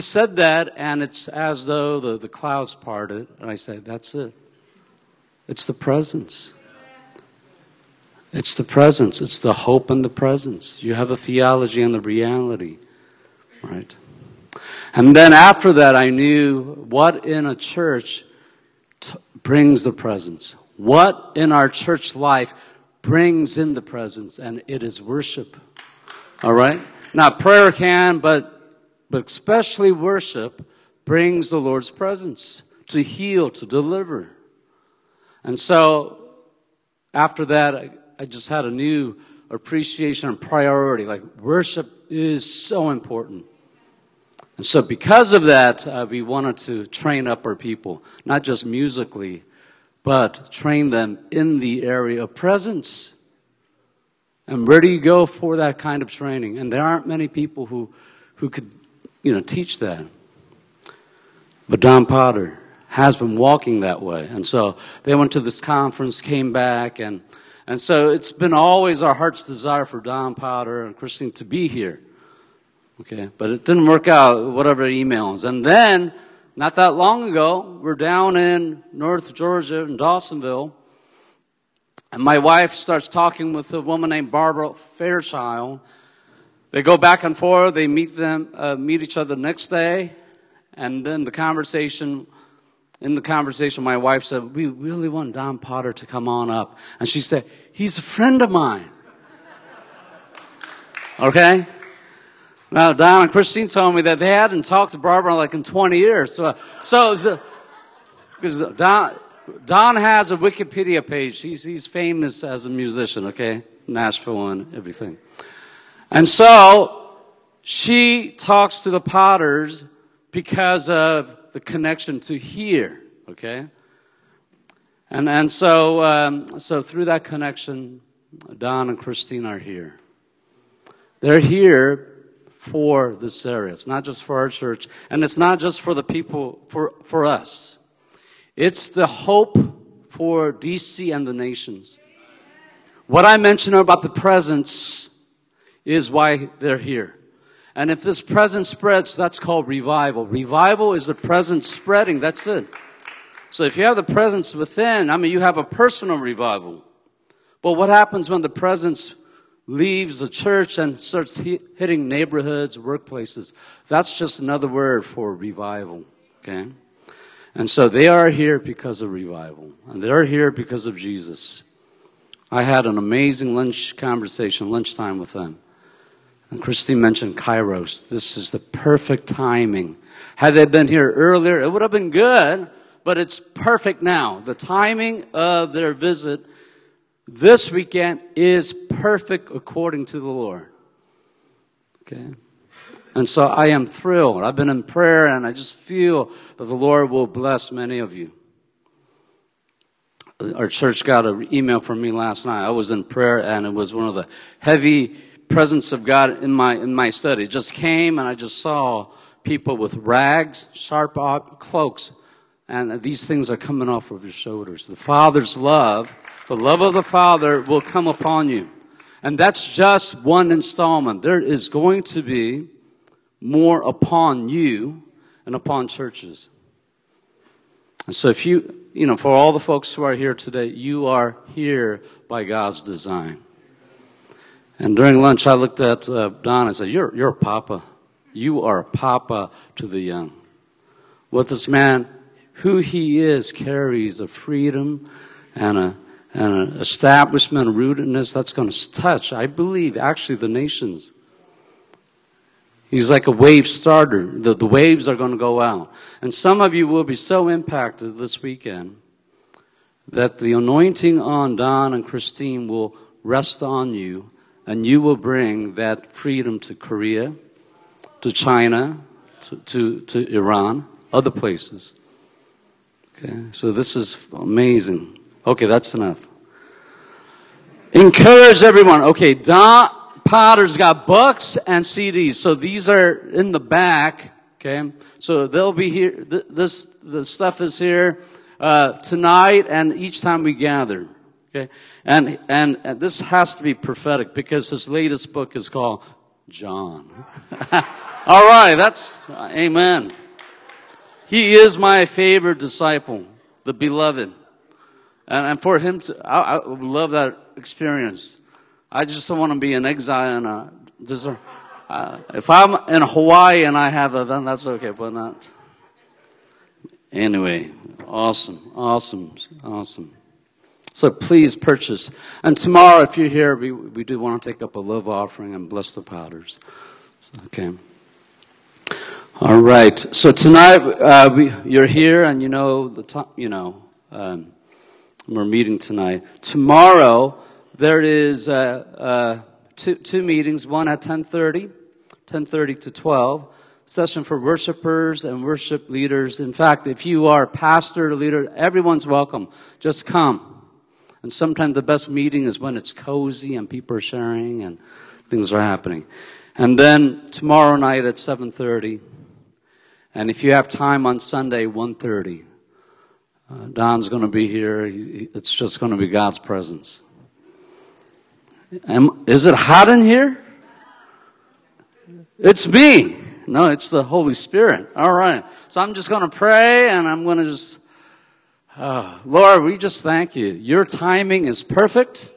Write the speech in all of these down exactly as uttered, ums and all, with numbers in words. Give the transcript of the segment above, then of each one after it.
said that, and it's as though the, the clouds parted, and I said, that's it. It's the presence. It's the presence. It's the hope and the presence. You have a theology and the reality, right? And then after that, I knew what in a church t- brings the presence. What in our church life brings in the presence, and it is worship. All right? Now, prayer can, but but especially worship brings the Lord's presence to heal, to deliver. And so, after that, I, I just had a new appreciation and priority. Like, worship is so important. And so because of that, uh, we wanted to train up our people, not just musically, but train them in the area of presence. And where do you go for that kind of training? And there aren't many people who, who could, you know, teach that. But Don Potter has been walking that way. And so they went to this conference, came back, and and so it's been always our heart's desire for Don Potter and Christine to be here. Okay, but it didn't work out, whatever emails. And then, not that long ago, we're down in North Georgia, in Dawsonville, and my wife starts talking with a woman named Barbara Fairchild. They go back and forth, they meet them, uh, meet each other the next day, and then the conversation, in the conversation, my wife said, we really want Don Potter to come on up. And she said, he's a friend of mine. Okay? Now, Don and Christine told me that they hadn't talked to Barbara like in twenty years. So, so because Don, Don has a Wikipedia page. He's, he's famous as a musician, okay? Nashville and everything. And so, she talks to the Potters because of the connection to here, okay? And, and so, um, so through that connection, Don and Christine are here. They're here for this area. It's not just for our church, and it's not just for the people, for, for us. It's the hope for D C and the nations. What I mentioned about the presence is why they're here. And if this presence spreads, that's called revival. Revival is the presence spreading. That's it. So if you have the presence within, I mean, you have a personal revival. But what happens when the presence leaves the church and starts hitting neighborhoods, workplaces? That's just another word for revival, okay? And so they are here because of revival. And they're here because of Jesus. I had an amazing lunch conversation, lunchtime with them. And Christine mentioned Kairos. This is the perfect timing. Had they been here earlier, it would have been good, but it's perfect now. The timing of their visit this weekend is perfect according to the Lord. Okay? And so I am thrilled. I've been in prayer, and I just feel that the Lord will bless many of you. Our church got an email from me last night. I was in prayer, and it was one of the heavy presence of God in my in my study. It just came, and I just saw people with rags, sharp cloaks, and these things are coming off of your shoulders. The Father's love, the love of the Father will come upon you. And that's just one installment. There is going to be more upon you and upon churches. And so if you, you know, for all the folks who are here today, you are here by God's design. And during lunch, I looked at uh, Don and said, you're, you're a papa. You are a papa to the young. What this man, who he is, carries a freedom and a and an establishment, a rootedness that's going to touch, I believe, actually the nations. He's like a wave starter. The, the waves are going to go out. And some of you will be so impacted this weekend that the anointing on Don and Christine will rest on you, and you will bring that freedom to Korea, to China, to, to, to Iran, other places. Okay, so this is amazing. Okay, that's enough. Encourage everyone. Okay, Don Potter's got books and C Ds. So these are in the back. Okay, so they'll be here. This the stuff is here uh, tonight and each time we gather. Okay, and, and and this has to be prophetic because his latest book is called John. All right, that's, amen. He is my favorite disciple, the beloved. And, and for him to, I, I would love that experience. I just don't want to be in exile and a desert. Uh, if I'm in Hawaii and I have a, then that's okay, but not. Anyway, awesome, awesome, awesome. So please purchase. And tomorrow, if you're here, we, we do want to take up a love offering and bless the potters. Okay. All right. So tonight, uh, we, you're here, and you know the time. You know, um, we're meeting tonight. Tomorrow, there is uh, uh, two two meetings. One at ten thirty, ten thirty to twelve. Session for worshipers and worship leaders. In fact, if you are a pastor, leader, everyone's welcome. Just come. And sometimes the best meeting is when it's cozy and people are sharing and things are happening. And then tomorrow night at seven thirty. And if you have time on Sunday, one thirty. Uh, Don's going to be here. He, it's just going to be God's presence. Am, is it hot in here? It's me. No, it's the Holy Spirit. All right. So I'm just going to pray, and I'm going to just, uh, Lord, we just thank you. Your timing is perfect.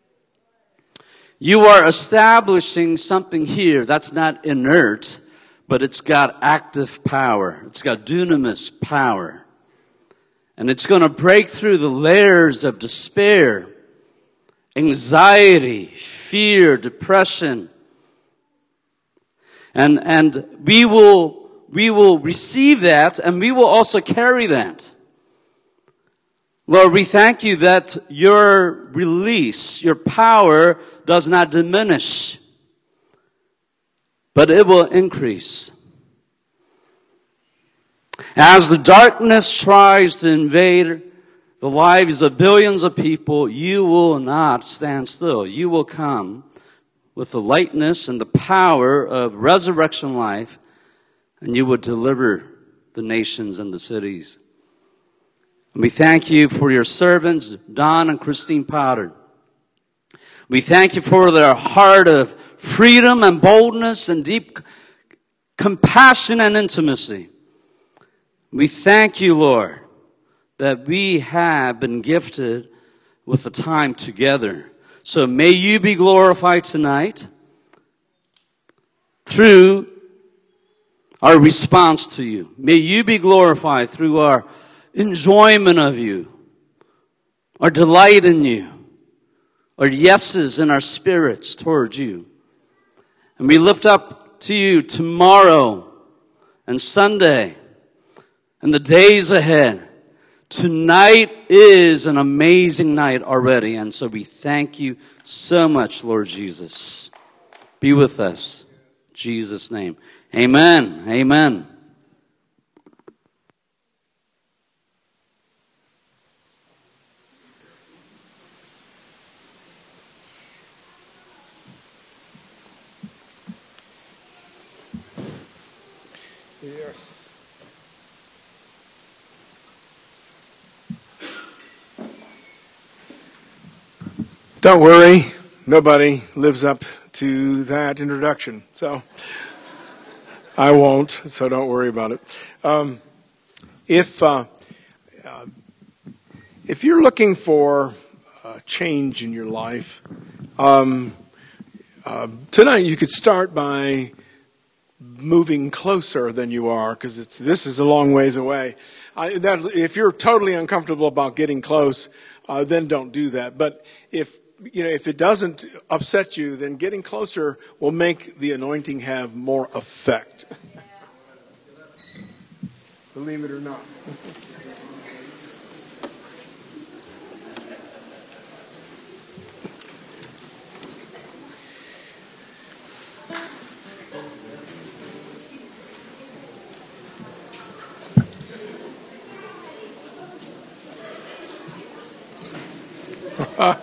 You are establishing something here that's not inert, but it's got active power. It's got dunamis power. And it's going to break through the layers of despair, anxiety, fear, depression. And, and we will, we will receive that, and we will also carry that. Lord, we thank you that your release, your power does not diminish, but it will increase. As the darkness tries to invade the lives of billions of people, you will not stand still. You will come with the lightness and the power of resurrection life, and you will deliver the nations and the cities. And we thank you for your servants, Don and Christine Potter. We thank you for their heart of freedom and boldness and deep compassion and intimacy. We thank you, Lord, that we have been gifted with the time together. So may you be glorified tonight through our response to you. May you be glorified through our enjoyment of you, our delight in you, our yeses in our spirits towards you. And we lift up to you tomorrow and Sunday and the days ahead. Tonight is an amazing night already, and so we thank you so much, Lord Jesus. Be with us. In Jesus' name. Amen. Amen. Yes. Don't worry, nobody lives up to that introduction, so I won't, so don't worry about it. Um, if uh, uh, if you're looking for a change in your life, um, uh, tonight you could start by moving closer than you are, because it's this is a long ways away. I, that, if you're totally uncomfortable about getting close, uh, then don't do that. But if you know if it doesn't upset you, then getting closer will make the anointing have more effect. Believe it or not. Uh.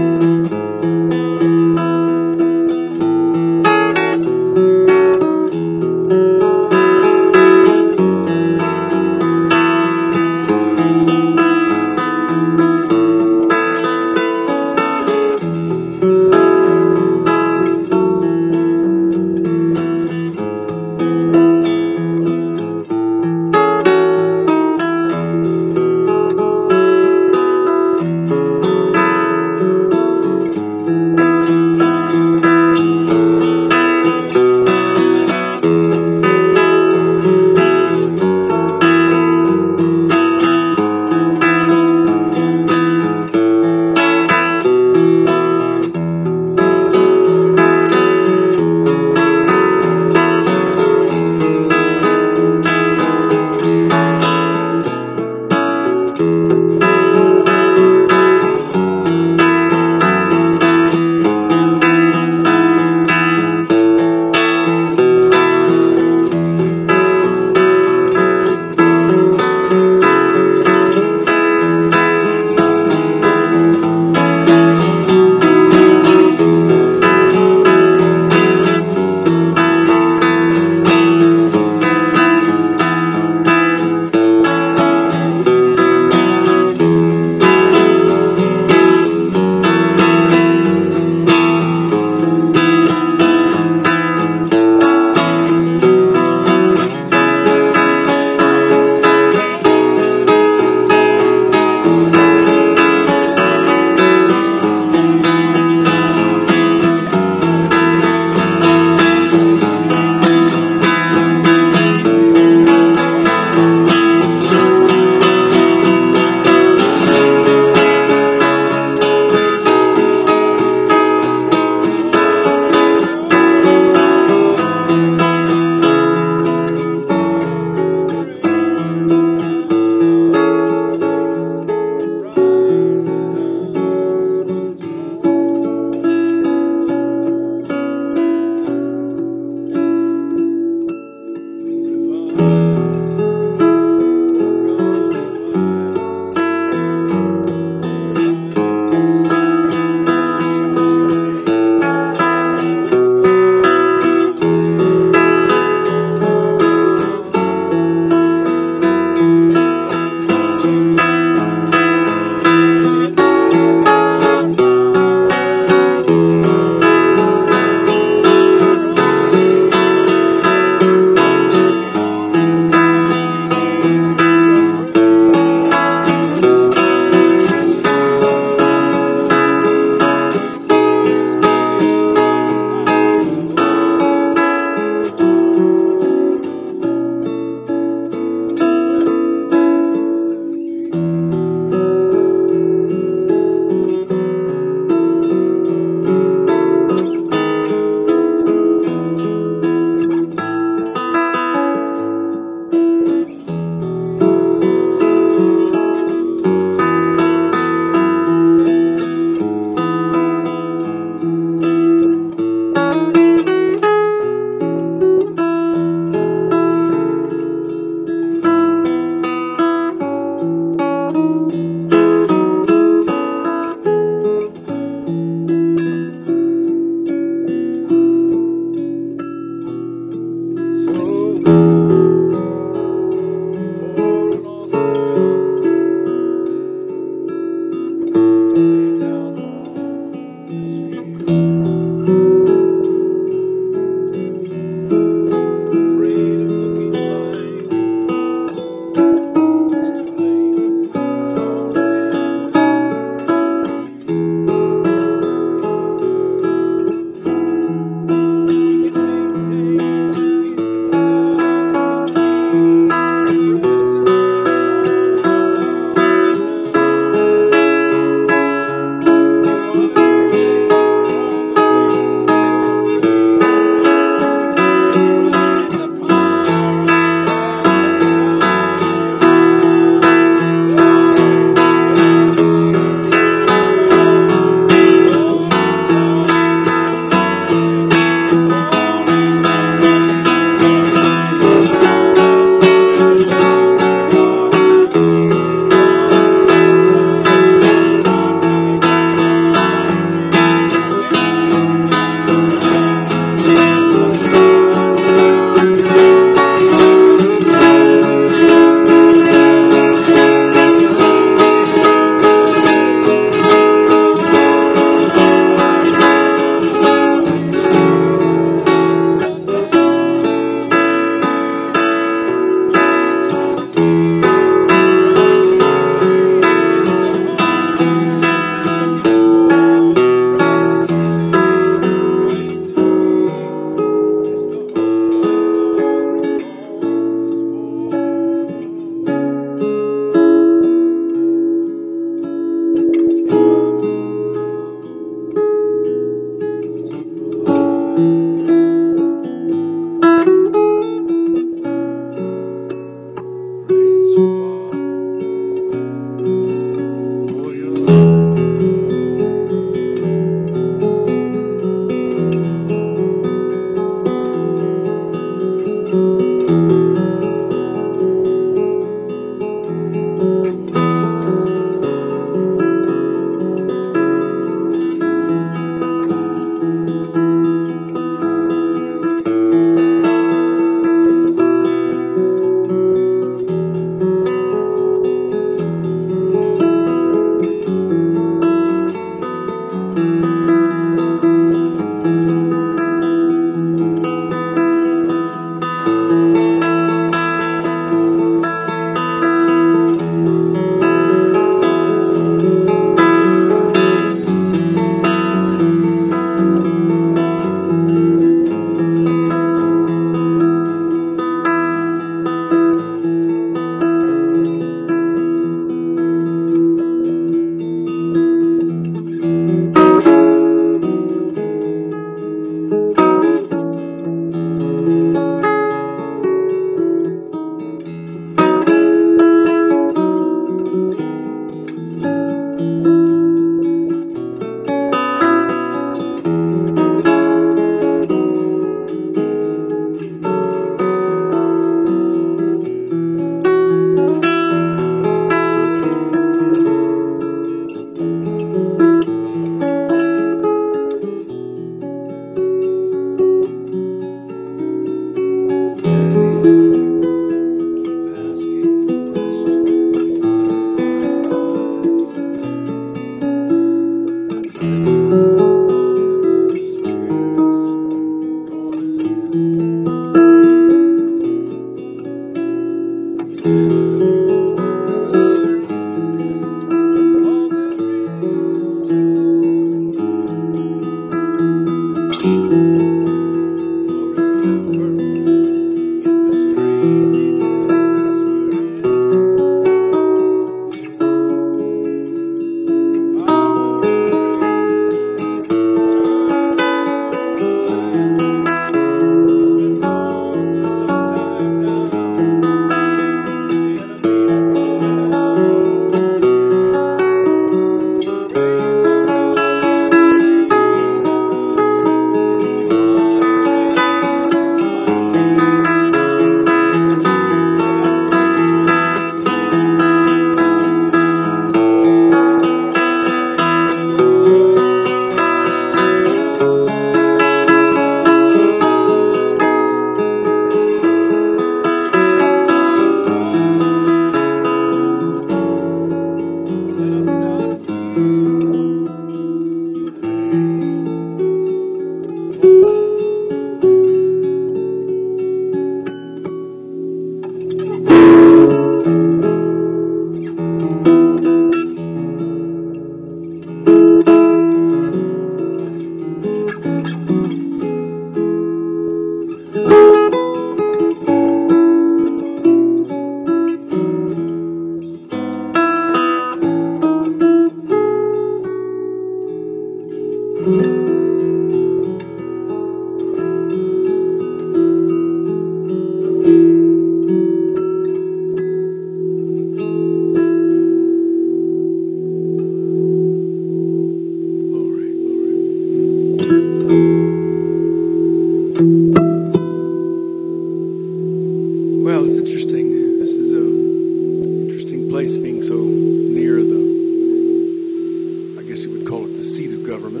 government.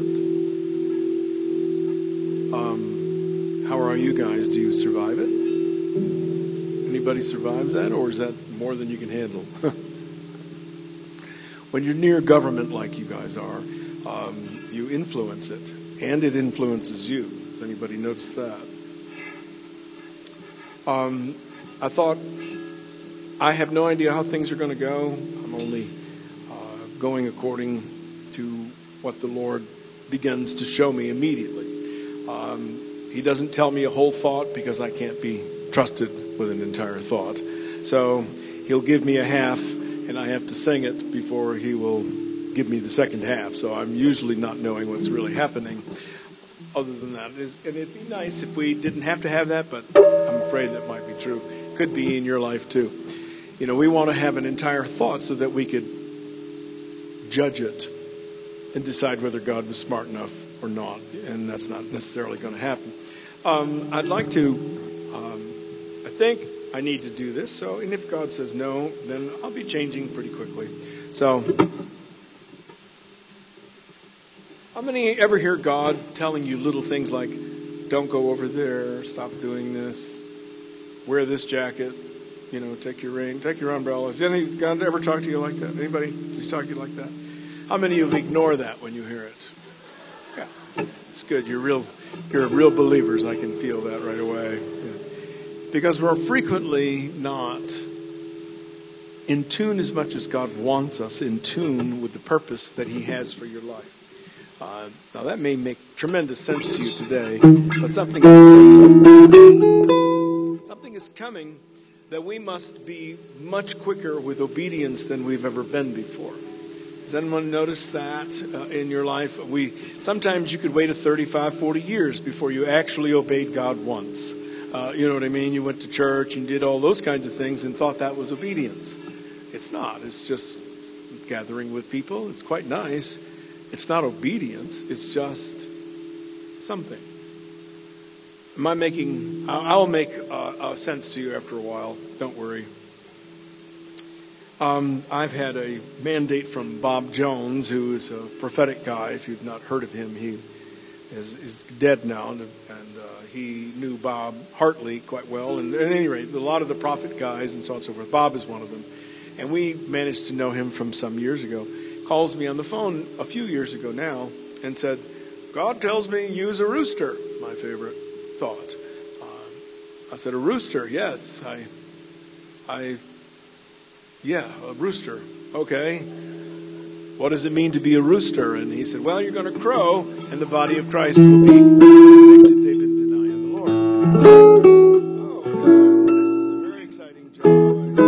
Um, how are you guys? Do you survive it? Anybody survives that, or is that more than you can handle? When you're near government like you guys are, um, you influence it, and it influences you. Has anybody noticed that? Um, I thought, I have no idea how things are going to go. I'm only uh, going according to what the Lord begins to show me immediately. Um, he doesn't tell me a whole thought because I can't be trusted with an entire thought. So he'll give me a half, and I have to sing it before he will give me the second half. So I'm usually not knowing what's really happening. Other than that, and it'd be nice if we didn't have to have that, but I'm afraid that might be true. Could be in your life too. You know, we want to have an entire thought so that we could judge it and decide whether God was smart enough or not, and that's not necessarily going to happen. Um, I'd like to, um, I think I need to do this, so, and if God says no, then I'll be changing pretty quickly. So, how many ever hear God telling you little things like, don't go over there, stop doing this, wear this jacket, you know, take your ring, take your umbrella? Has any God ever talk to you like that? Anybody just talk to you like that? How many of you ignore that when you hear it? Yeah, it's good. You're real. You're real believers. I can feel that right away. Yeah. Because we're frequently not in tune as much as God wants us in tune with the purpose that He has for your life. Uh, now that may make tremendous sense to you today, but something is, something is coming that we must be much quicker with obedience than we've ever been before. Has anyone noticed that uh, in your life? We sometimes you could wait a thirty-five, forty years before you actually obeyed God once. Uh, you know what I mean? You went to church and did all those kinds of things and thought that was obedience. It's not. It's just gathering with people. It's quite nice. It's not obedience. It's just something. Am I making... I'll make uh, sense to you after a while. Don't worry. Um, I've had a mandate from Bob Jones, who is a prophetic guy. If you've not heard of him, he is, is dead now, and, and uh, he knew Bob Hartley quite well. And at any rate, a lot of the prophet guys and so on and so forth, Bob is one of them. And we managed to know him from some years ago. Calls me on the phone a few years ago now and said, God tells me use a rooster, my favorite thought. Uh, I said, a rooster, yes. I, I, yeah, a rooster. Okay. What does it mean to be a rooster? And he said, well, you're going to crow, and the body of Christ will be convicted. They've been denying the Lord. Oh, God, this is a very exciting job.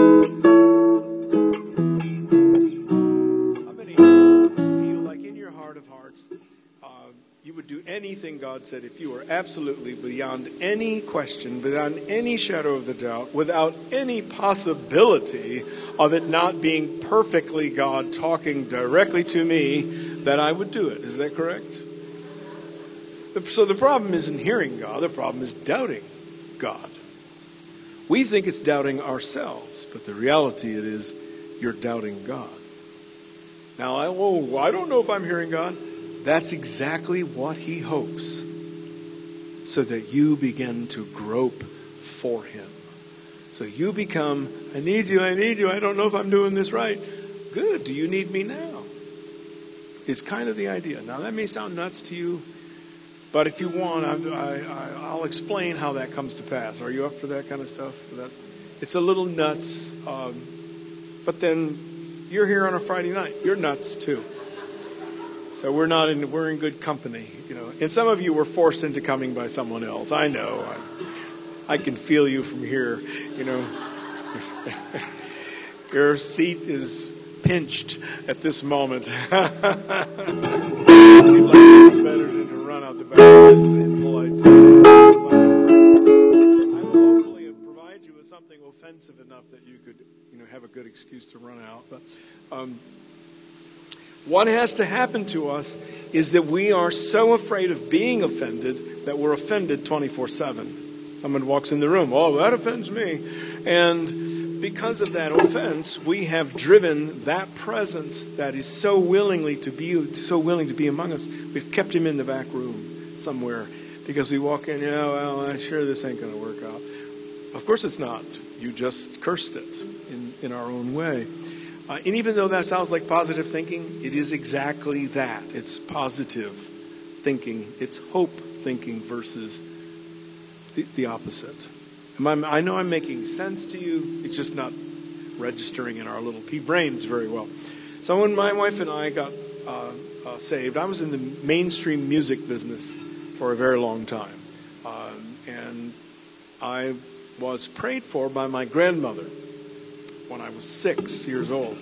How many feel like in your heart of hearts, uh, you would do anything God said if you were absolutely beyond any question, beyond any shadow of the doubt, without any possibility of it not being perfectly God talking directly to me, that I would do it? Is that correct? So the problem isn't hearing God. The problem is doubting God. We think it's doubting ourselves, but the reality it is you're doubting God. Now, I, oh, I don't know if I'm hearing God. That's exactly what He hopes, so that you begin to grope for Him. So you become, I need you, I need you, I don't know if I'm doing this right. Good, do you need me now? Is kind of the idea. Now that may sound nuts to you, but if you want, I, I, I'll explain how that comes to pass. Are you up for that kind of stuff? That, it's a little nuts, um, but then you're here on a Friday night. You're nuts too. So we're not in, we're in good company, you know. And some of you were forced into coming by someone else. I know. I, I can feel you from here, you know. Your seat is pinched at this moment. You'd like nothing better than to run out the back in polite style. I will hopefully provide you with something offensive enough that you could, you know, have a good excuse to run out. But um, what has to happen to us is that we are so afraid of being offended that we're offended twenty-four seven. Someone walks in the room, oh, that offends me. And because of that offense, we have driven that presence that is so willingly to be so willing to be among us. We've kept him in the back room somewhere because we walk in, you know, well, I'm sure this ain't going to work out. Of course it's not. You just cursed it in, in our own way. Uh, and even though that sounds like positive thinking, it is exactly that. It's positive thinking. It's hope thinking versus the, the opposite. Am I, I know I'm making sense to you. It's just not registering in our little pea brains very well. So when my wife and I got uh, uh, saved, I was in the mainstream music business for a very long time. Uh, and I was prayed for by my grandmother when I was six years old.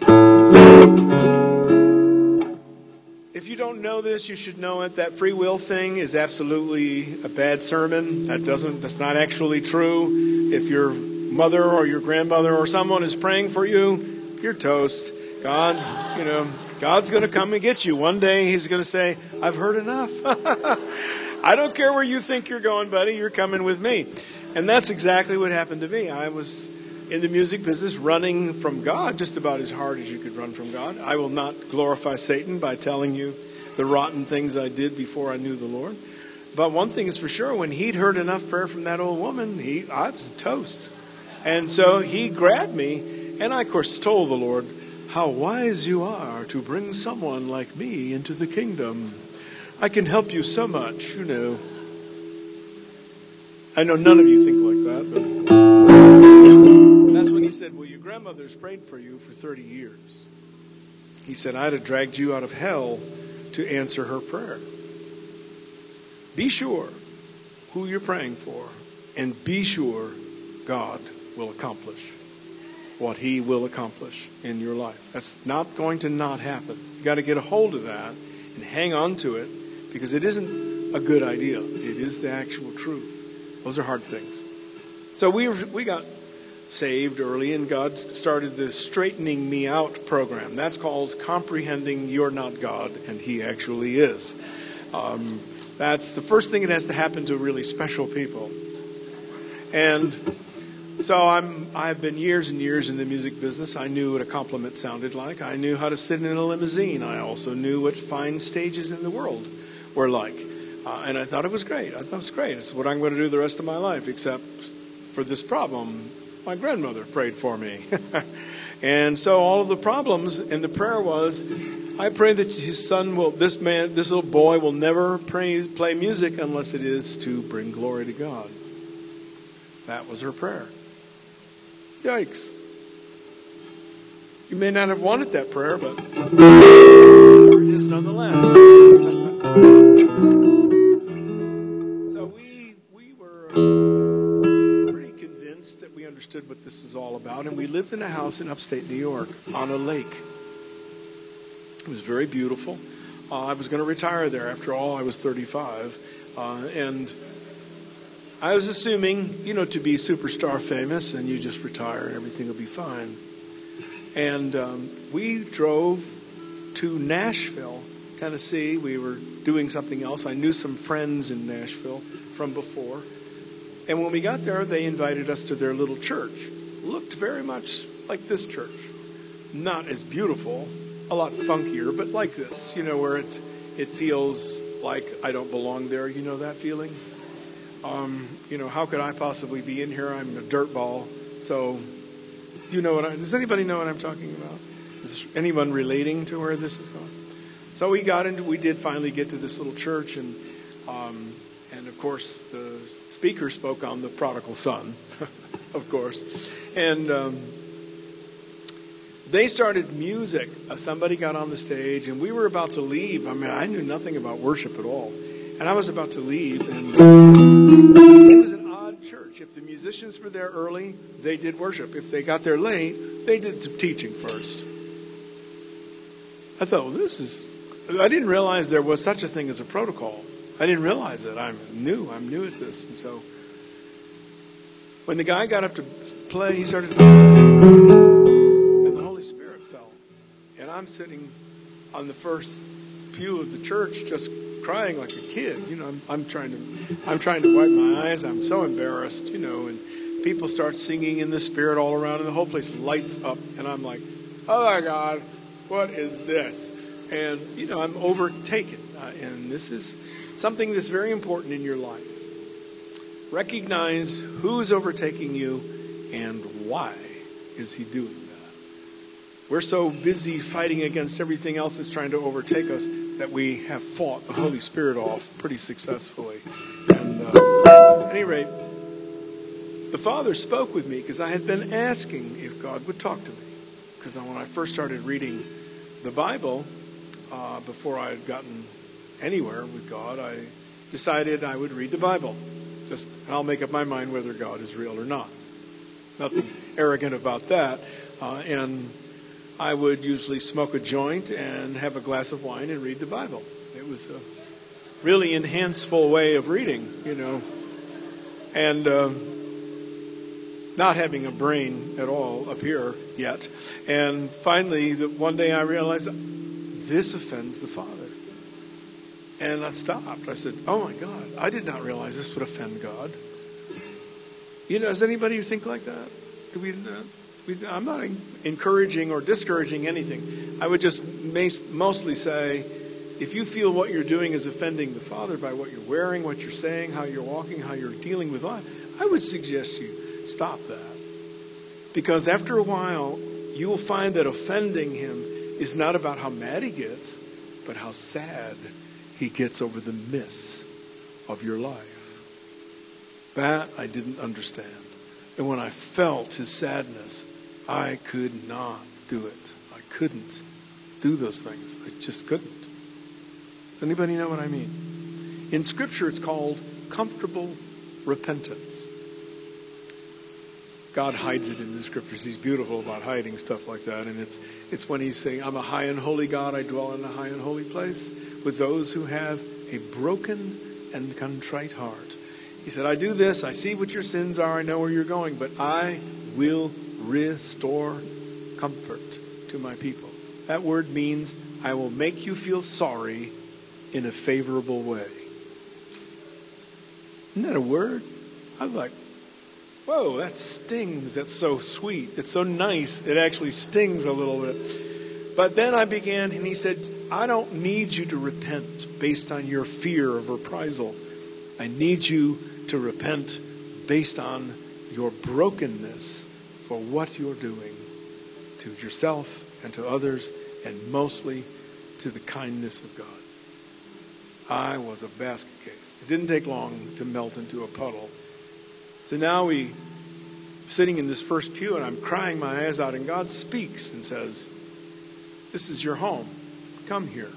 If you don't know this, you should know it. That free will thing is absolutely a bad sermon. That doesn't, that's not actually true. If your mother or your grandmother or someone is praying for you, you're toast. God, you know, God's going to come and get you. One day he's going to say, I've heard enough. I don't care where you think you're going, buddy. You're coming with me. And that's exactly what happened to me. I was in the music business running from God just about as hard as you could run from God. I will not glorify Satan by telling you the rotten things I did before I knew the Lord. But one thing is for sure, when he'd heard enough prayer from that old woman, he I was toast. And so he grabbed me, and I, of course, told the Lord, how wise you are to bring someone like me into the kingdom. I can help you so much, you know. I know none of you think like that, but that's when he said, well, your grandmother's prayed for you for thirty years. He said, I'd have dragged you out of hell to answer her prayer. Be sure who you're praying for, and be sure God will accomplish what he will accomplish in your life. That's not going to not happen. You've got to get a hold of that and hang on to it, because it isn't a good idea. It is the actual truth. Those are hard things. So we were, we got saved early, and God started the Straightening Me Out program. That's called Comprehending You're Not God, and he actually is. Um, that's the first thing that has to happen to really special people. And so I'm, I've been years and years in the music business. I knew what a compliment sounded like. I knew how to sit in a limousine. I also knew what fine stages in the world were like. Uh, and I thought it was great. I thought it was great. It's what I'm going to do the rest of my life, except for this problem. My grandmother prayed for me. And so all of the problems, and the prayer was, I pray that his son will, this man, this little boy will never pray, play music unless it is to bring glory to God. That was her prayer. Yikes. You may not have wanted that prayer, but there it is nonetheless. So we we were pretty convinced that we understood what this was all about, and we lived in a house in upstate New York on a lake. It was very beautiful. Uh, I was going to retire there. After all, I was thirty-five, uh, and I was assuming, you know, to be superstar famous and you just retire and everything will be fine. And um, we drove to Nashville, Tennessee. We were doing something else. I knew some friends in Nashville from before. And when we got there, they invited us to their little church. Looked very much like this church. Not as beautiful, a lot funkier, but like this, you know, where it, it feels like I don't belong there. You know that feeling? Um, you know, how could I possibly be in here? I'm a dirtball. So, you know what I, does anybody know what I'm talking about? Is anyone relating to where this is going? So we got into, we did finally get to this little church, and, um, and of course the speaker spoke on the prodigal son, of course. And, um, they started music. Uh, somebody got on the stage, and we were about to leave. I mean, I knew nothing about worship at all. And I was about to leave, and it was an odd church. If the musicians were there early, they did worship. If they got there late, they did some teaching first. I thought, well, this is... I didn't realize there was such a thing as a protocol. I didn't realize it. I'm new. I'm new at this. And so when the guy got up to play, he started... and the Holy Spirit fell. And I'm sitting on the first pew of the church just crying like a kid. You know, I'm, I'm trying to I'm trying to wipe my eyes. I'm so embarrassed, you know, and people start singing in the Spirit all around, and the whole place lights up. And I'm like, oh my God, what is this? And, you know, I'm overtaken. Uh, and this is something that's very important in your life. Recognize who's overtaking you and why is he doing that. We're so busy fighting against everything else that's trying to overtake us that we have fought the Holy Spirit off pretty successfully. And uh, at any rate, the Father spoke with me because I had been asking if God would talk to me. Because when I first started reading the Bible, uh, before I had gotten anywhere with God, I decided I would read the Bible. Just, and I'll make up my mind whether God is real or not. Nothing arrogant about that. Uh, and I would usually smoke a joint and have a glass of wine and read the Bible. It was a really enhanceful way of reading, you know. And uh, not having a brain at all up here yet. And finally, the, one day I realized, this offends the Father. And I stopped. I said, oh my God, I did not realize this would offend God. You know, does anybody think like that? Do we, uh, we I'm not encouraging or discouraging anything. I would just mostly say, if you feel what you're doing is offending the Father by what you're wearing, what you're saying, how you're walking, how you're dealing with life, I would suggest you stop that. Because after a while, you will find that offending him is not about how mad he gets, but how sad he gets over the miss of your life. That I didn't understand. And when I felt his sadness, I could not do it. I couldn't do those things. I just couldn't. Does anybody know what I mean? In Scripture, it's called comfortable repentance. God hides it in the Scriptures. He's beautiful about hiding stuff like that. And it's it's when he's saying, I'm a high and holy God. I dwell in a high and holy place with those who have a broken and contrite heart. He said, I do this. I see what your sins are. I know where you're going. But I will restore comfort to my people. That word means I will make you feel sorry in a favorable way. Isn't that a word? I was like, whoa, that stings. That's so sweet. It's so nice. It actually stings a little bit. But then I began, and he said, I don't need you to repent based on your fear of reprisal. I need you to repent based on your brokenness for what you're doing to yourself and to others, and mostly to the kindness of God. I was a basket case. It didn't take long to melt into a puddle. So now we, sitting in this first pew, and I'm crying my eyes out, and God speaks and says, this is your home. Come here.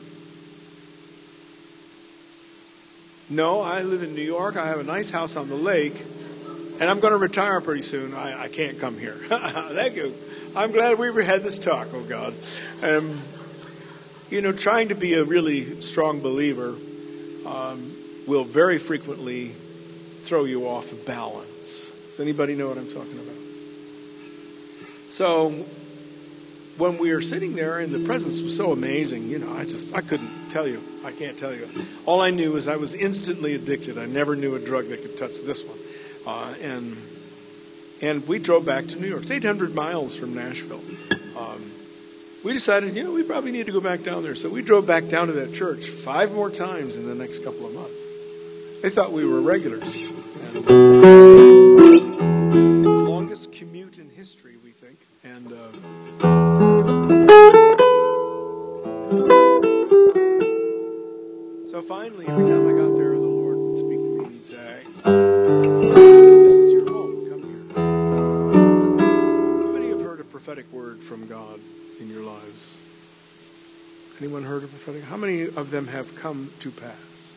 No, I live in New York. I have a nice house on the lake, and I'm going to retire pretty soon. I, I can't come here. Thank you. I'm glad we had this talk, oh God. Um, you know, trying to be a really strong believer um, will very frequently throw you off balance. Does anybody know what I'm talking about? So when we were sitting there, and the presence was so amazing, you know, I just, I couldn't tell you. I can't tell you. All I knew is I was instantly addicted. I never knew a drug that could touch this one. Uh, and and we drove back to New York. It's eight hundred miles from Nashville. Um, we decided, you know, we probably need to go back down there. So we drove back down to that church five more times in the next couple of months. They thought we were regulars. And the longest commute in history, we think. And uh, so finally, every time I got there, the Lord would speak to me and he'd say, this is your home, come here. How many have heard a prophetic word from God in your lives? Anyone heard a prophetic? How many of them have come to pass?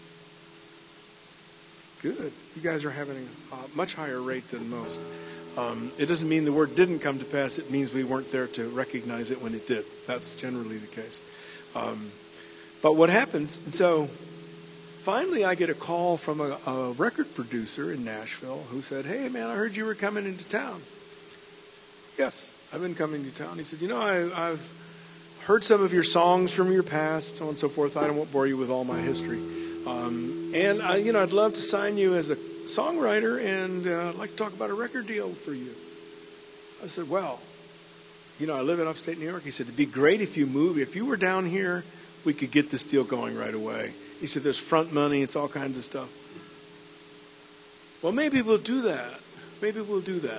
Good. You guys are having a much higher rate than most. Um, it doesn't mean the word didn't come to pass. It means we weren't there to recognize it when it did. That's generally the case. Um, but what happens, and so finally I get a call from a, a record producer in Nashville who said, hey, man, I heard you were coming into town. Yes, I've been coming to town. He said, you know, I, I've heard some of your songs from your past, so on and so forth. I don't want to bore you with all my history. Um, and, I, you know, I'd love to sign you as a songwriter, and uh, I'd like to talk about a record deal for you. I said, well, you know, I live in upstate New York. He said, it'd be great if you move. If you were down here, we could get this deal going right away. He said, there's front money. It's all kinds of stuff. Well, maybe we'll do that. Maybe we'll do that.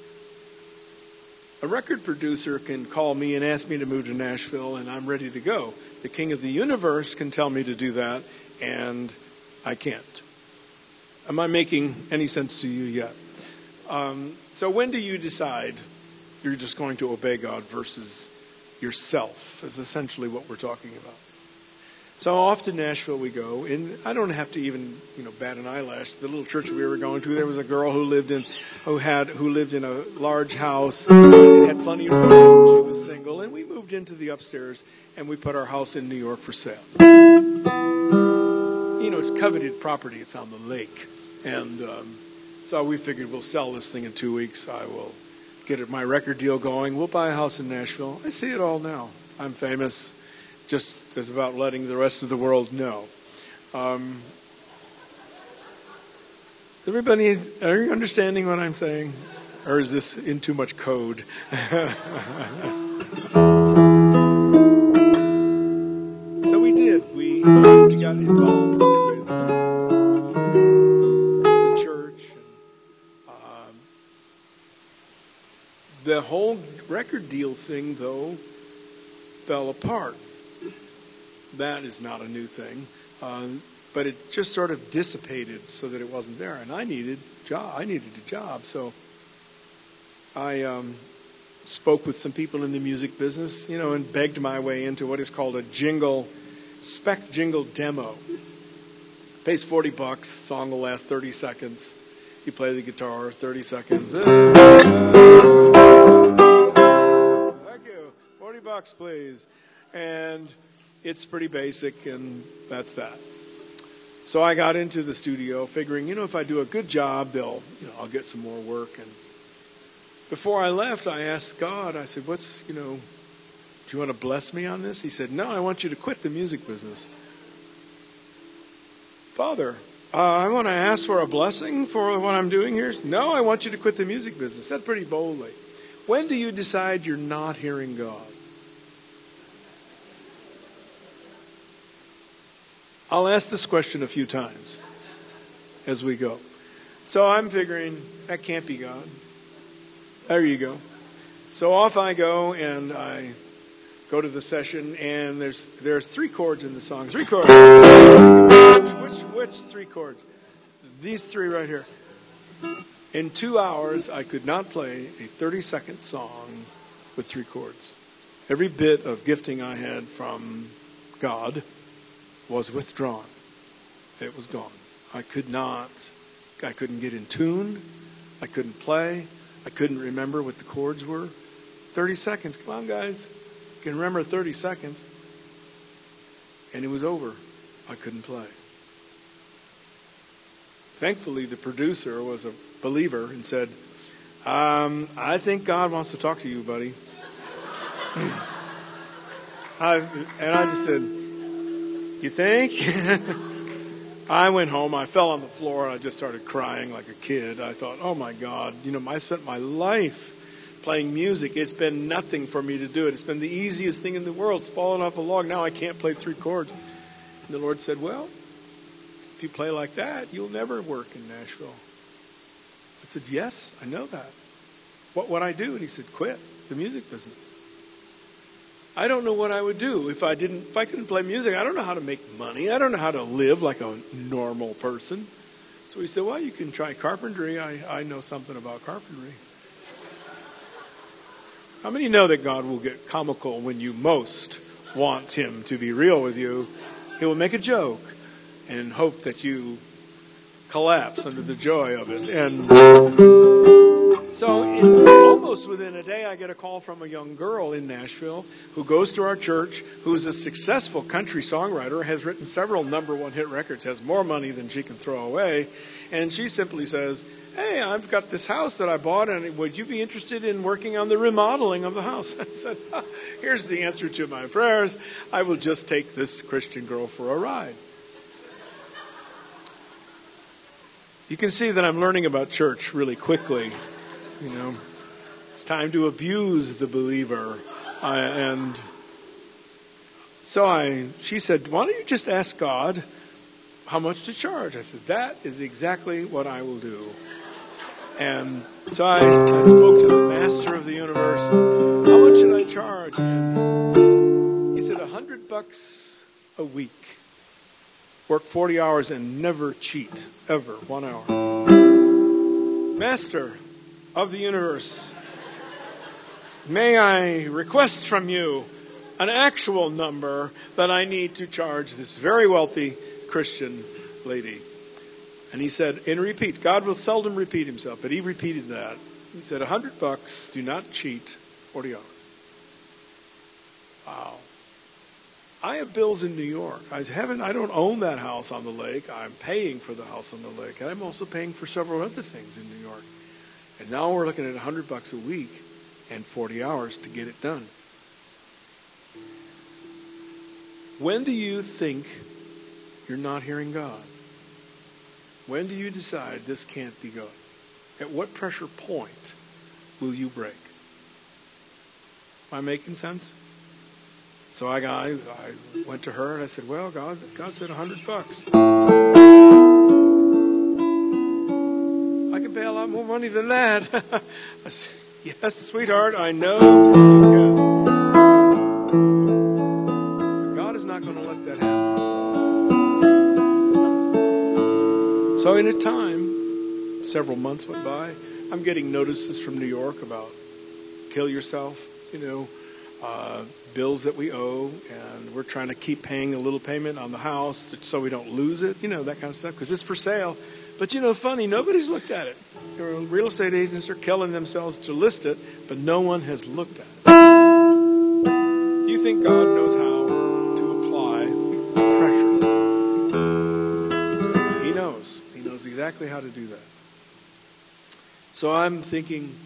A record producer can call me and ask me to move to Nashville, and I'm ready to go. The king of the universe can tell me to do that, and I can't. Am I making any sense to you yet? Um, so when do you decide you're just going to obey God versus yourself is essentially what we're talking about. So off to Nashville we go, and I don't have to even, you know, bat an eyelash. The little church we were going to, there was a girl who lived in, who had, who lived in a large house and had plenty of room. She was single, and we moved into the upstairs, and we put our house in New York for sale. You know, it's coveted property. It's on the lake, and um, so we figured we'll sell this thing in two weeks. I will get it, my record deal going. We'll buy a house in Nashville. I see it all now. I'm famous. Just as about letting the rest of the world know. Um, is everybody, are you understanding what I'm saying? Or is this in too much code? So we did. We, we got involved with the church. And, um, the whole record deal thing, though, fell apart. That is not a new thing, uh, but it just sort of dissipated so that it wasn't there. And I needed job. I needed a job, so I um, spoke with some people in the music business, you know, and begged my way into what is called a jingle, spec jingle demo. Pays forty bucks. Song will last thirty seconds. You play the guitar, thirty seconds. Thank you. Forty bucks, please. And it's pretty basic, and that's that. So I got into the studio figuring, you know, if I do a good job, they'll, you know, I'll get some more work. And before I left, I asked God, I said, what's, you know, do you want to bless me on this? He said, no, I want you to quit the music business. Father, uh, I want to ask for a blessing for what I'm doing here. No, I want you to quit the music business. Said pretty boldly. When do you decide you're not hearing God? I'll ask this question a few times as we go. So I'm figuring that can't be God. There you go. So off I go, and I go to the session, and there's there's three chords in the song. Three chords. Which which three chords? These three right here. In two hours, I could not play a thirty-second song with three chords. Every bit of gifting I had from God was withdrawn. It was gone. I could not, I couldn't get in tune. I couldn't play. I couldn't remember what the chords were. thirty seconds. Come on, guys. You can remember thirty seconds. And it was over. I couldn't play. Thankfully, the producer was a believer and said, um, I think God wants to talk to you, buddy. I, and I just said, you think? I went home. I fell on the floor, and I just started crying like a kid. I thought, oh, my God. You know, I spent my life playing music. It's been nothing for me to do it. It's been the easiest thing in the world. It's fallen off a log. Now I can't play three chords. And the Lord said, well, if you play like that, you'll never work in Nashville. I said, yes, I know that. What would I do? And he said, quit the music business. I don't know what I would do if I didn't, if I couldn't play music. I don't know how to make money. I don't know how to live like a normal person. So he said, well, you can try carpentry. I, I know something about carpentry. How many know that God will get comical when you most want him to be real with you? He will make a joke and hope that you collapse under the joy of it. And so in, almost within a day, I get a call from a young girl in Nashville who goes to our church, who is a successful country songwriter, has written several number one hit records, has more money than she can throw away. And she simply says, hey, I've got this house that I bought, and would you be interested in working on the remodeling of the house? I said, here's the answer to my prayers. I will just take this Christian girl for a ride. You can see that I'm learning about church really quickly. You know, it's time to abuse the believer. I, and so I, she said, why don't you just ask God how much to charge? I said, that is exactly what I will do. And so I, I spoke to the master of the universe. How much should I charge? And he said, a hundred bucks a week. Work forty hours and never cheat, ever, one hour. Master of the universe, may I request from you an actual number that I need to charge this very wealthy Christian lady? And he said, and repeats, God will seldom repeat himself, but he repeated that. He said, a hundred bucks, do not cheat, forty hours. Wow. I have bills in New York. I haven't, I don't own that house on the lake. I'm paying for the house on the lake. And I'm also paying for several other things in New York. And now we're looking at a hundred bucks a week and forty hours to get it done. When do you think you're not hearing God? When do you decide this can't be good? At what pressure point will you break? Am I making sense? So I, got, I went to her and I said, well, God, God said a hundred bucks. I can pay a lot more money than that. I said, yes, sweetheart, I know you can. God is not going to let that happen. So in a time, several months went by, I'm getting notices from New York about kill yourself, you know, uh, bills that we owe, and we're trying to keep paying a little payment on the house so we don't lose it, you know, that kind of stuff, because it's for sale. But, you know, funny, nobody's looked at it. Real estate agents are killing themselves to list it, but no one has looked at it. You think God knows how to apply pressure? He knows. He knows exactly how to do that. So I'm thinking,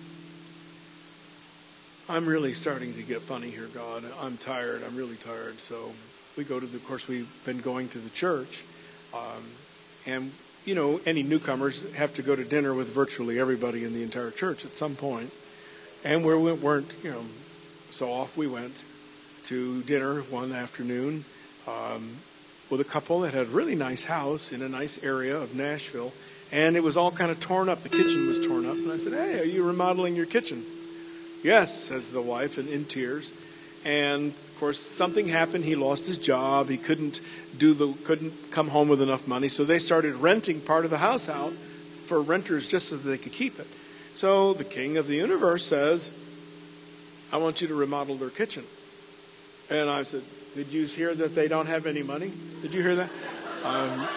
I'm really starting to get funny here, God. I'm tired. I'm really tired. So we go to the, of course, we've been going to the church. Um, and, you know, any newcomers have to go to dinner with virtually everybody in the entire church at some point. And we weren't, you know, so off we went to dinner one afternoon um, with a couple that had a really nice house in a nice area of Nashville. And it was all kind of torn up. The kitchen was torn up. And I said, hey, are you remodeling your kitchen? Yes, says the wife, and in tears. And of course, something happened. He lost his job. He couldn't do the couldn't come home with enough money. So they started renting part of the house out for renters just so that they could keep it. So the king of the universe says, I want you to remodel their kitchen. And I said, did you hear that they don't have any money? Did you hear that? Um,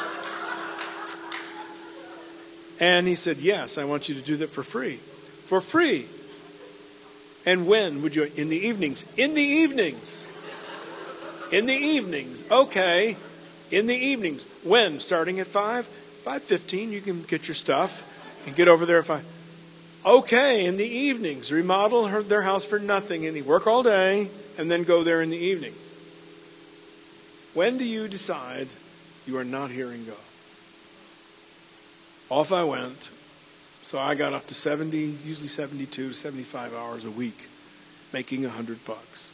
and he said, yes, I want you to do that for free. For free. And when would you? In the evenings. In the evenings. In the evenings. Okay. In the evenings. When? Starting at five? five fifteen, you can get your stuff and get over there at five. Okay, in the evenings. Remodel her, their house for nothing. And they work all day and then go there in the evenings. When do you decide you are not hearing God? Off I went. So I got up to seventy, usually seventy-two, seventy-five hours a week, making a hundred bucks.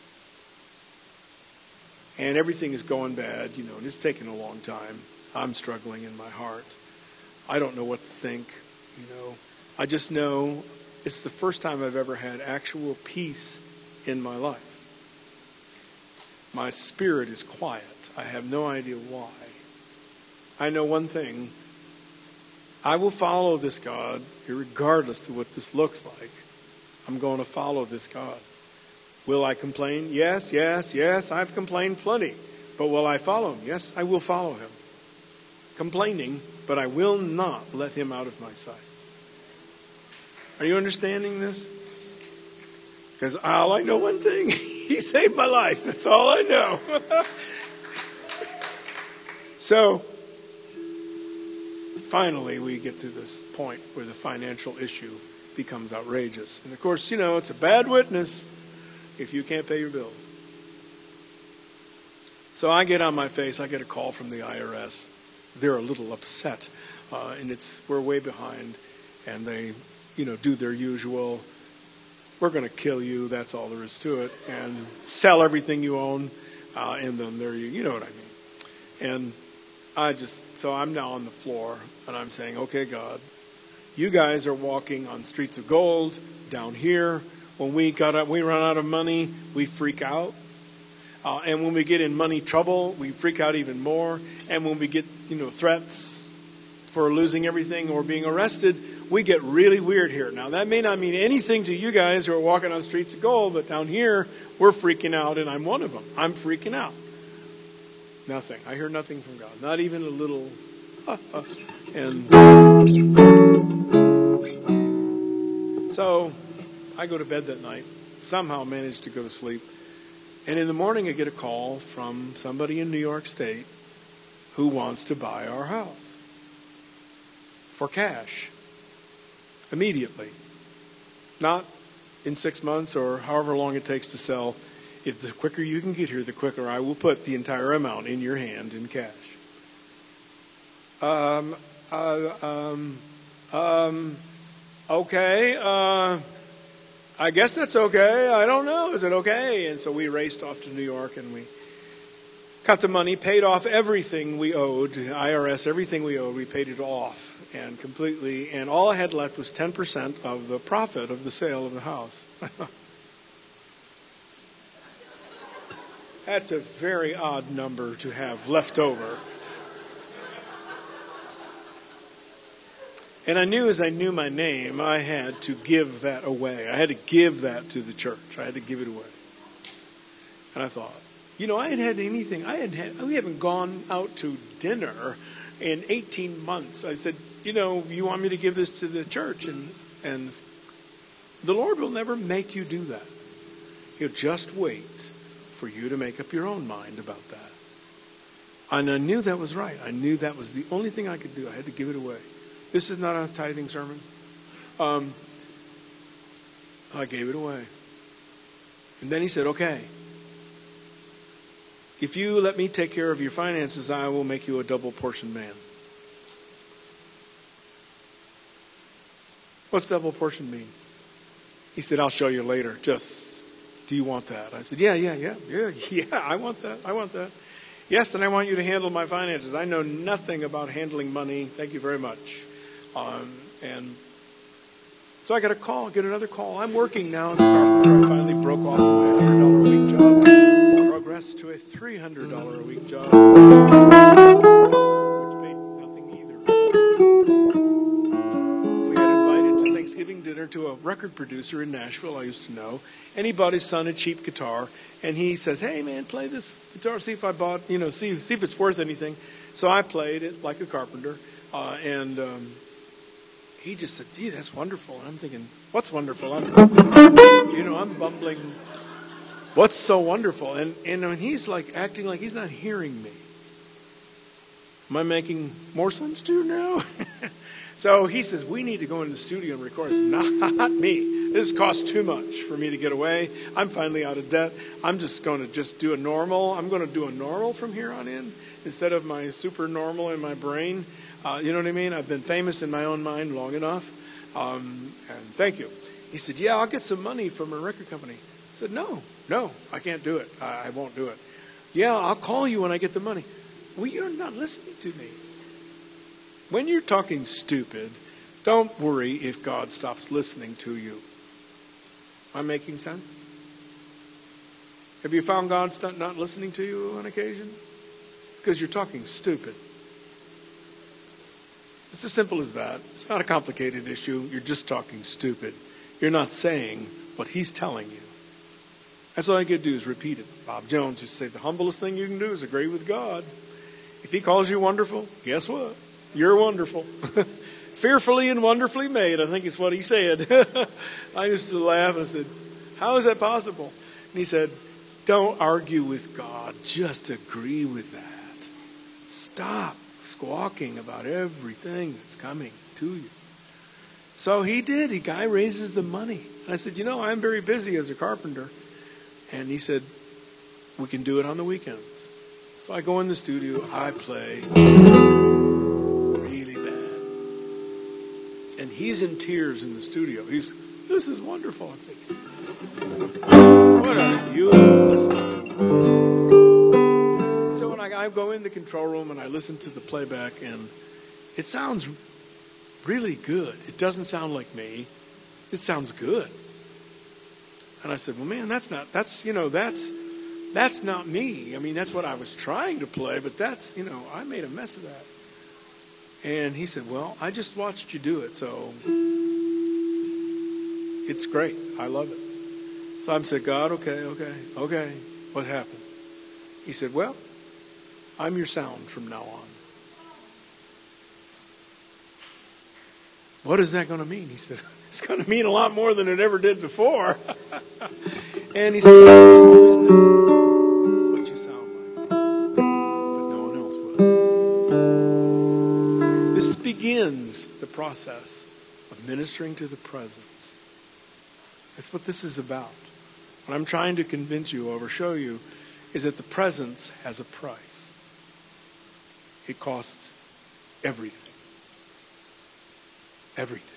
And everything is going bad, you know, and it's taking a long time. I'm struggling in my heart. I don't know what to think, you know. I just know it's the first time I've ever had actual peace in my life. My spirit is quiet. I have no idea why. I know one thing. I will follow this God, regardless of what this looks like. I'm going to follow this God. Will I complain? Yes, yes, yes, I've complained plenty. But will I follow him? Yes, I will follow him. Complaining, but I will not let him out of my sight. Are you understanding this? Because all I know one thing, he saved my life. That's all I know. So, finally, we get to this point where the financial issue becomes outrageous. And of course, you know, it's a bad witness if you can't pay your bills. So I get on my face. I get a call from the I R S. They're a little upset uh, and it's we're way behind, and they, you know, do their usual, we're going to kill you, that's all there is to it, and sell everything you own, uh, and then there you, you know what I mean. And I just, so I'm now on the floor, and I'm saying, okay, God, you guys are walking on streets of gold down here. When we got up, we run out of money, we freak out. Uh, and when we get in money trouble, we freak out even more. And when we get, you know, threats for losing everything or being arrested, we get really weird here. Now, that may not mean anything to you guys who are walking on streets of gold, but down here, we're freaking out, and I'm one of them. I'm freaking out. Nothing. I hear nothing from God. Not even a little, uh, uh, and so I go to bed that night, somehow manage to go to sleep. And in the morning I get a call from somebody in New York State who wants to buy our house for cash immediately. Not in six months or however long it takes to sell. If the quicker you can get here, the quicker I will put the entire amount in your hand in cash. Um, uh, um, um, okay, uh, I guess that's okay. I don't know. Is it okay? And so we raced off to New York and we got the money, paid off everything we owed, I R S, everything we owed, we paid it off and completely. And all I had left was ten percent of the profit of the sale of the house. That's a very odd number to have left over. And I knew as I knew my name, I had to give that away. I had to give that to the church. I had to give it away. And I thought, you know, I hadn't had anything. I hadn't had, we haven't gone out to dinner in eighteen months. I said, you know, you want me to give this to the church? And, and the Lord will never make you do that. He'll just wait for you to make up your own mind about that. And I knew that was right. I knew that was the only thing I could do. I had to give it away. This is not a tithing sermon. Um, I gave it away. And then he said, okay, if you let me take care of your finances, I will make you a double portion man. What's double portion mean? He said, I'll show you later. Just, do you want that? I said, yeah, yeah, yeah, yeah, yeah, I want that. I want that. Yes, and I want you to handle my finances. I know nothing about handling money. Thank you very much. Um, and so I got a call, get another call. I'm working now as a carpenter. I finally broke off my one hundred dollars a week job. Progressed to a three hundred dollars a week job, which paid nothing either. We got invited to Thanksgiving dinner to a record producer in Nashville I used to know. And he bought his son a cheap guitar. And he says, hey, man, play this guitar. See if I bought, you know, see, see if it's worth anything. So I played it like a carpenter. Uh, and... Um, He just said, gee, that's wonderful. And I'm thinking, what's wonderful? I'm, you know, I'm bumbling, what's so wonderful? And, and when he's like acting like he's not hearing me. Am I making more sense to you now? So he says, we need to go into the studio and record. It's not me. This costs too much for me to get away. I'm finally out of debt. I'm just going to just do a normal. I'm going to do a normal from here on in instead of my super normal in my brain. Uh, you know what I mean? I've been famous in my own mind long enough. Um, and thank you. He said, yeah, I'll get some money from a record company. I said, no, no, I can't do it. I, I won't do it. Yeah, I'll call you when I get the money. Well, you're not listening to me. When you're talking stupid, don't worry if God stops listening to you. Am I making sense? Have you found God not listening to you on occasion? It's because you're talking stupid. It's as simple as that. It's not a complicated issue. You're just talking stupid. You're not saying what he's telling you. That's all you can do is repeat it. Bob Jones used to say the humblest thing you can do is agree with God. If he calls you wonderful, guess what? You're wonderful. Fearfully and wonderfully made, I think is what he said. I used to laugh and I said, how is that possible? And he said, don't argue with God. Just agree with that. Stop squawking about everything that's coming to you. So he did. The guy raises the money. And I said, you know, I'm very busy as a carpenter. And he said, we can do it on the weekends. So I go in the studio. I play really bad. he's in tears in the studio. He's, this is wonderful. I'm thinking, what are you listening to? So when I, I go in the control room and I listen to the playback, and it sounds really good. It doesn't sound like me. It sounds good. And I said, well, man, that's not, that's, you know, that's, that's not me. I mean, that's what I was trying to play, but that's, you know, I made a mess of that. And he said, well, I just watched you do it, so it's great. I love it. So I said, God, okay, okay, okay. What happened? He said, well, I'm your sound from now on. What is that going to mean? He said, it's going to mean a lot more than it ever did before. And he said, I'll always know what you sound like, but no one else will. This begins the process of ministering to the presence. That's what this is about. What I'm trying to convince you of or show you is that the presence has a price. It costs everything. Everything.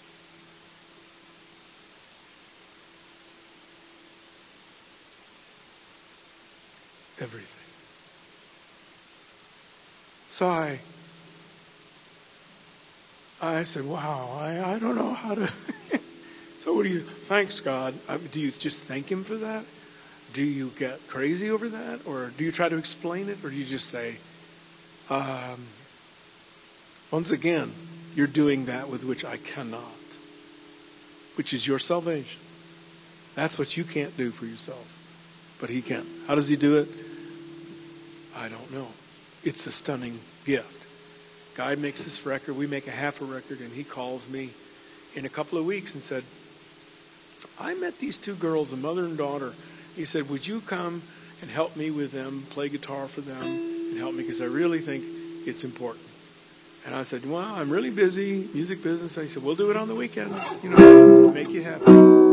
Everything. So I, I said, wow, I, I don't know how to. So what do you, thanks God. I, do you just thank him for that? Do you get crazy over that? Or do you try to explain it? Or do you just say, um, once again, you're doing that with which I cannot, which is your salvation. That's what you can't do for yourself, but he can. How does he do it? I don't know. It's a stunning gift. Guy makes this record. We make a half a record, and he calls me in a couple of weeks and said, I met these two girls, a mother and daughter. He said, would you come and help me with them, play guitar for them, and help me, because I really think it's important. And I said, well, I'm really busy, music business. He said, we'll do it on the weekends, you know, to make you happy.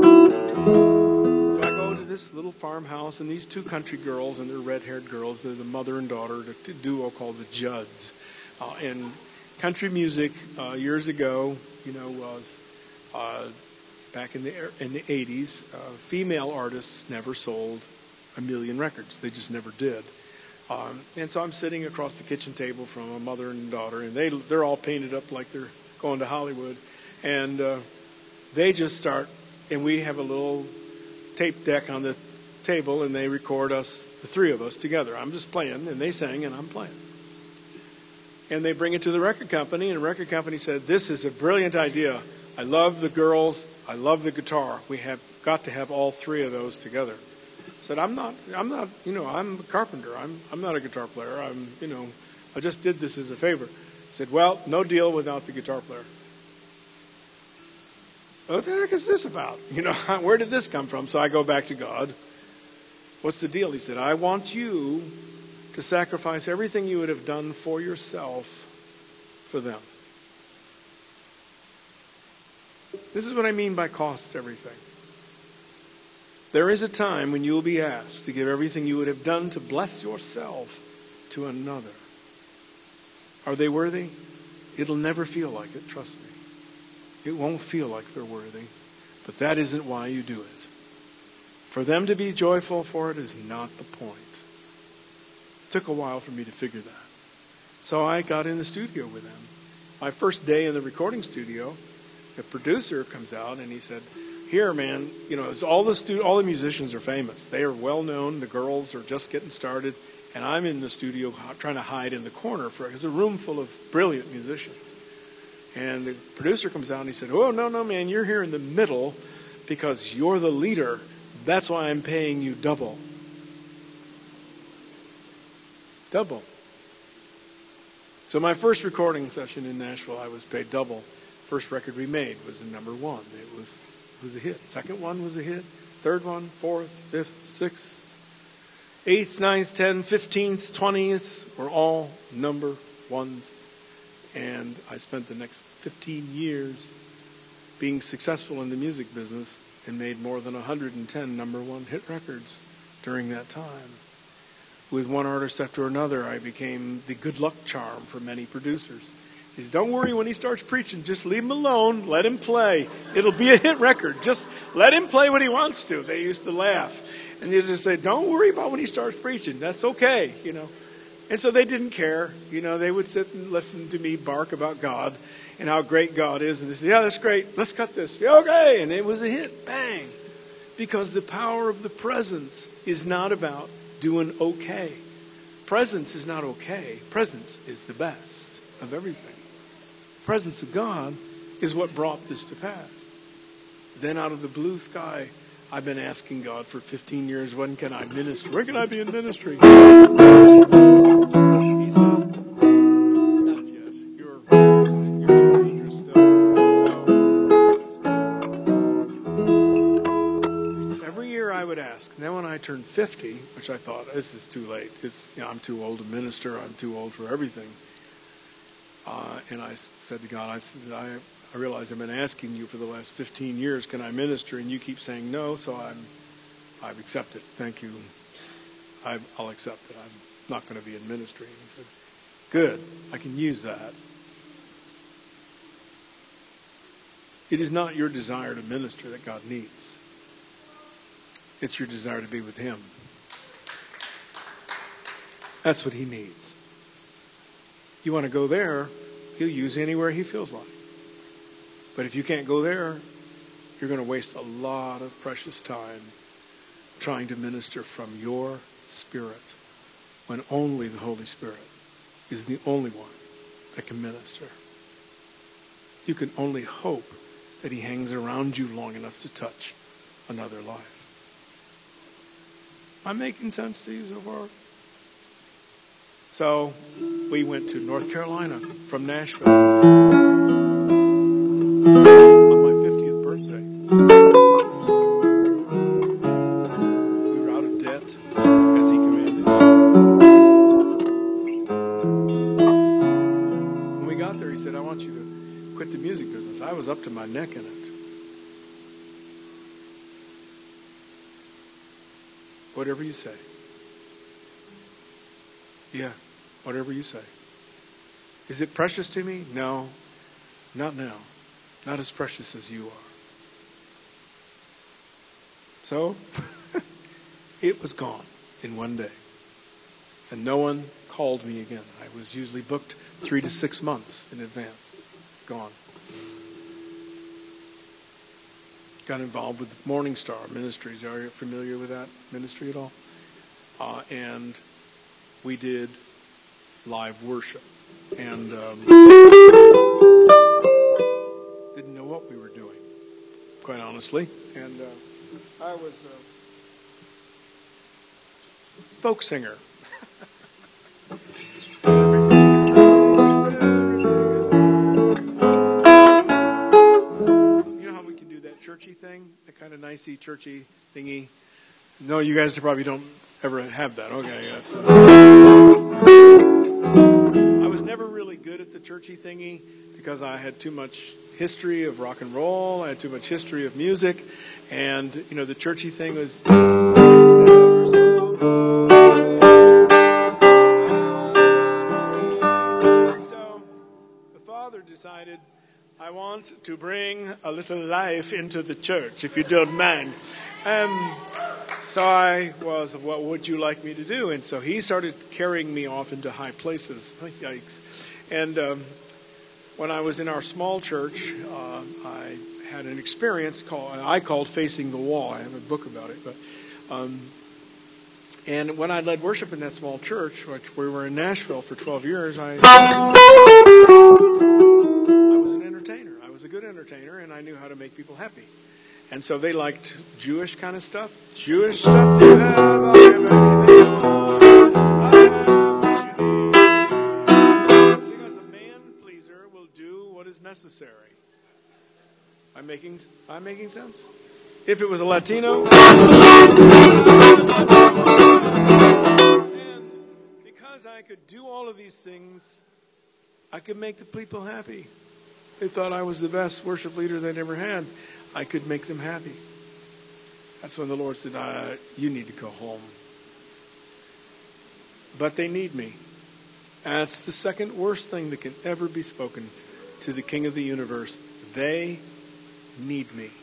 So I go to this little farmhouse, and these two country girls, and they're red-haired girls, they're the mother and daughter, a duo called the Judds. Uh, and country music uh, years ago, you know, was uh, back in the in the eighties, uh, female artists never sold a million records. They just never did. Um, and so I'm sitting across the kitchen table from a mother and daughter, and they, they're all painted up like they're going to Hollywood. And uh, they just start, and we have a little tape deck on the table, and they record us, the three of us, together. I'm just playing, and they sang, and I'm playing. And they bring it to the record company, and the record company said, this is a brilliant idea. I love the girls. I love the guitar. We have got to have all three of those together. I said, I'm not, I'm not, you know, I'm a carpenter. I'm, I'm not a guitar player. I'm, you know, I just did this as a favor. I said, well, no deal without the guitar player. What the heck is this about? You know, where did this come from? So I go back to God. What's the deal? He said, I want you to sacrifice everything you would have done for yourself for them. This is what I mean by cost everything. There is a time when you will be asked to give everything you would have done to bless yourself to another. Are they worthy? It'll never feel like it, trust me. It won't feel like they're worthy. But that isn't why you do it. For them to be joyful for it is not the point. It took a while for me to figure that. So I got in the studio with them. My first day in the recording studio, the producer comes out and he said, here, man, you know, it's all the stu- all the musicians are famous. They are well known. The girls are just getting started. And I'm in the studio trying to hide in the corner for it's a room full of brilliant musicians. And the producer comes out and he said, oh, no, no, man, you're here in the middle because you're the leader. That's why I'm paying you double. Double. So my first recording session in Nashville, I was paid double. First record we made was a number one. It was it was a hit. Second one was a hit. Third one, fourth, fifth, sixth, eighth, ninth, tenth, fifteenth, twentieth were all number ones. And I spent the next fifteen years being successful in the music business and made more than one hundred ten number one hit records during that time. With one artist after another, I became the good luck charm for many producers. He says, don't worry when he starts preaching. Just leave him alone. Let him play. It'll be a hit record. Just let him play when he wants to. They used to laugh. And they just say, don't worry about when he starts preaching. That's okay, you know. And so they didn't care. You know, they would sit and listen to me bark about God and how great God is. And they said, yeah, that's great. Let's cut this. Yeah, okay. And it was a hit. Bang. Because the power of the presence is not about doing okay. Presence is not okay. Presence is the best of everything. The presence of God is what brought this to pass. Then out of the blue sky, I've been asking God for fifteen years, when can I minister? When can I be in ministry? He said, not yet. You're, you're too dangerous still. So, every year I would ask. Then when I turned fifty, which I thought, this is too late. It's, you know, I'm too old to minister. I'm too old for everything. Uh, and I said to God, I said, I I realize I've been asking you for the last fifteen years, can I minister? And you keep saying no, so I'm, I've accepted. Thank you. I, I'll accept it. I'm not going to be in ministry. And he said, good, I can use that. It is not your desire to minister that God needs. It's your desire to be with him. That's what he needs. You want to go there, he'll use anywhere he feels like. But if you can't go there, you're going to waste a lot of precious time trying to minister from your spirit when only the Holy Spirit is the only one that can minister. You can only hope that he hangs around you long enough to touch another life. Am I making sense to you so far? So we went to North Carolina from Nashville. On my fiftieth birthday, we were out of debt as he commanded. When we got there, he said, I want you to quit the music business. I was up to my neck in it. Whatever you say. Yeah, whatever you say. Is it precious to me? No, not now. Not as precious as you are. So, it was gone in one day. And no one called me again. I was usually booked three to six months in advance. Gone. Got involved with Morning Star Ministries. Are you familiar with that ministry at all? Uh, and we did live worship. And um, didn't know what we were doing, quite honestly. And uh, I was a folk singer. You know how we can do that churchy thing? That kind of nicey, churchy thingy? No, you guys probably don't ever have that. Okay, yes. I was never really good at the churchy thingy because I had too much history of rock and roll. I had too much history of music. And, you know, the churchy thing was this. So the father decided, I want to bring a little life into the church, if you don't mind. Um, so I was, what would you like me to do? And so he started carrying me off into high places. Yikes. And um, when I was in our small church, uh, I had an experience called, I called Facing the Wall. I have a book about it. But um, and when I led worship in that small church, which we were in Nashville for twelve years, I, I was an entertainer. I was a good entertainer, and I knew how to make people happy. And so they liked Jewish kind of stuff. Jewish stuff you have, I have everything you want. I have what you need. Because a man pleaser will do what is necessary. I'm making, I'm making sense? If it was a Latino. And because I could do all of these things, I could make the people happy. They thought I was the best worship leader they'd ever had. I could make them happy. That's when the Lord said, uh, you need to go home. But they need me. That's the second worst thing that can ever be spoken to the King of the universe. They need me.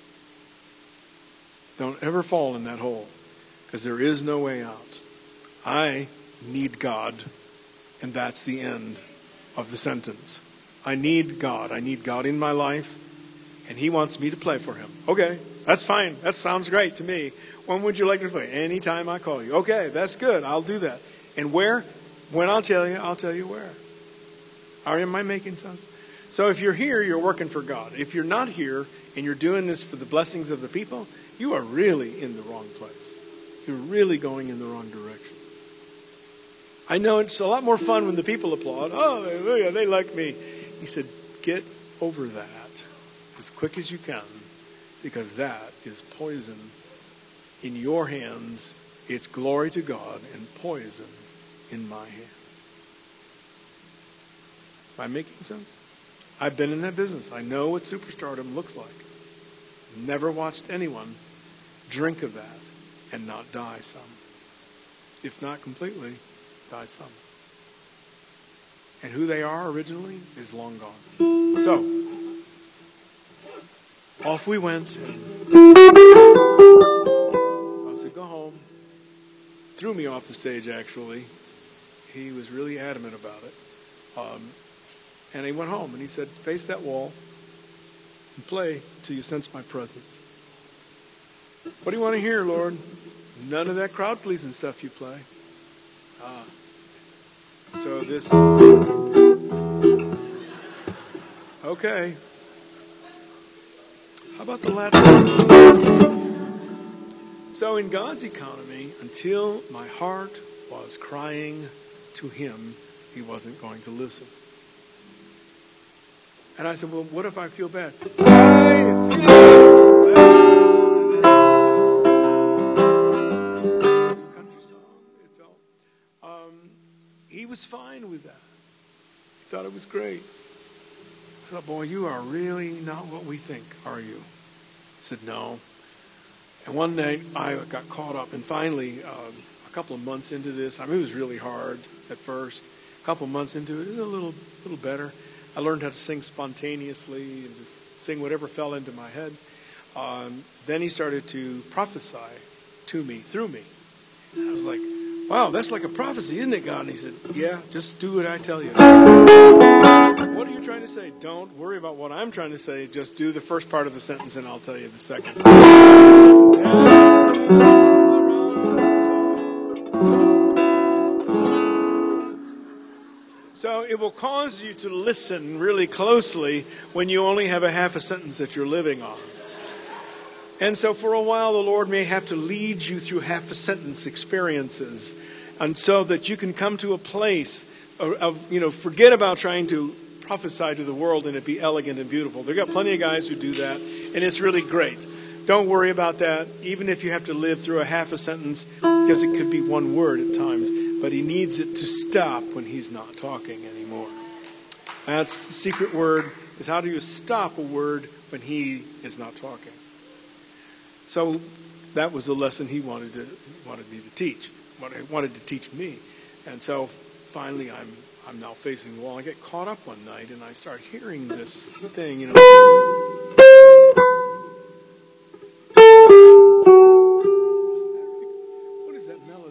Don't ever fall in that hole, because there is no way out. I need God, and that's the end of the sentence. I need God. I need God in my life, and He wants me to play for Him. Okay, that's fine. That sounds great to me. When would you like to play? Anytime I call you. Okay, that's good. I'll do that. And where? When I'll tell you, I'll tell you where. Are, am I making sense? So if you're here, you're working for God. If you're not here and you're doing this for the blessings of the people, you are really in the wrong place. You're really going in the wrong direction. I know it's a lot more fun when the people applaud. Oh, hallelujah, they like me. He said, get over that as quick as you can, because that is poison in your hands. It's glory to God and poison in my hands. Am I making sense? I've been in that business. I know what superstardom looks like. Never watched anyone drink of that and not die some. If not completely, die some. And who they are originally is long gone. So, off we went. I said, go home. Threw me off the stage, actually. He was really adamant about it. Um, and he went home and he said, face that wall and play till you sense my presence. What do you want to hear, Lord? None of that crowd pleasing stuff you play. Ah. So this... Okay. How about the Latin? So in God's economy, until my heart was crying to Him, He wasn't going to listen. And I said, well, what if I feel bad? I feel bad. Country song, it felt. Um, he was fine with that. He thought it was great. I thought, boy, you are really not what we think, are you? I said, no. And one night I got caught up, and finally, um, a couple of months into this, I mean, it was really hard at first. A couple of months into it, it was a little, little better. I learned how to sing spontaneously and just sing whatever fell into my head. Um, then he started to prophesy to me, through me. And I was like, wow, that's like a prophecy, isn't it, God? And he said, yeah, just do what I tell you. What are you trying to say? Don't worry about what I'm trying to say. Just do the first part of the sentence and I'll tell you the second. So it will cause you to listen really closely when you only have a half a sentence that you're living on. And so for a while, the Lord may have to lead you through half a sentence experiences, and so that you can come to a place of, of, you know, forget about trying to prophesy to the world and it be elegant and beautiful. They've got plenty of guys who do that, and it's really great. Don't worry about that, even if you have to live through a half a sentence, because it could be one word at times. But He needs it to stop when He's not talking anymore. That's the secret word, is how do you stop a word when He is not talking? So that was the lesson He wanted to wanted me to teach, what He wanted to teach me. And so finally I'm I'm now facing the wall. I get caught up one night and I start hearing this thing, you know. What is that melody?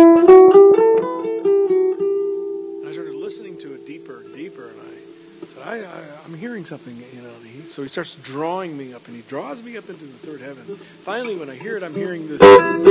And I started listening to it deeper and deeper, and I said, I, I, I'm hearing something, you know. And he, so he starts drawing me up, and he draws me up into the third heaven. Finally, when I hear it, I'm hearing this.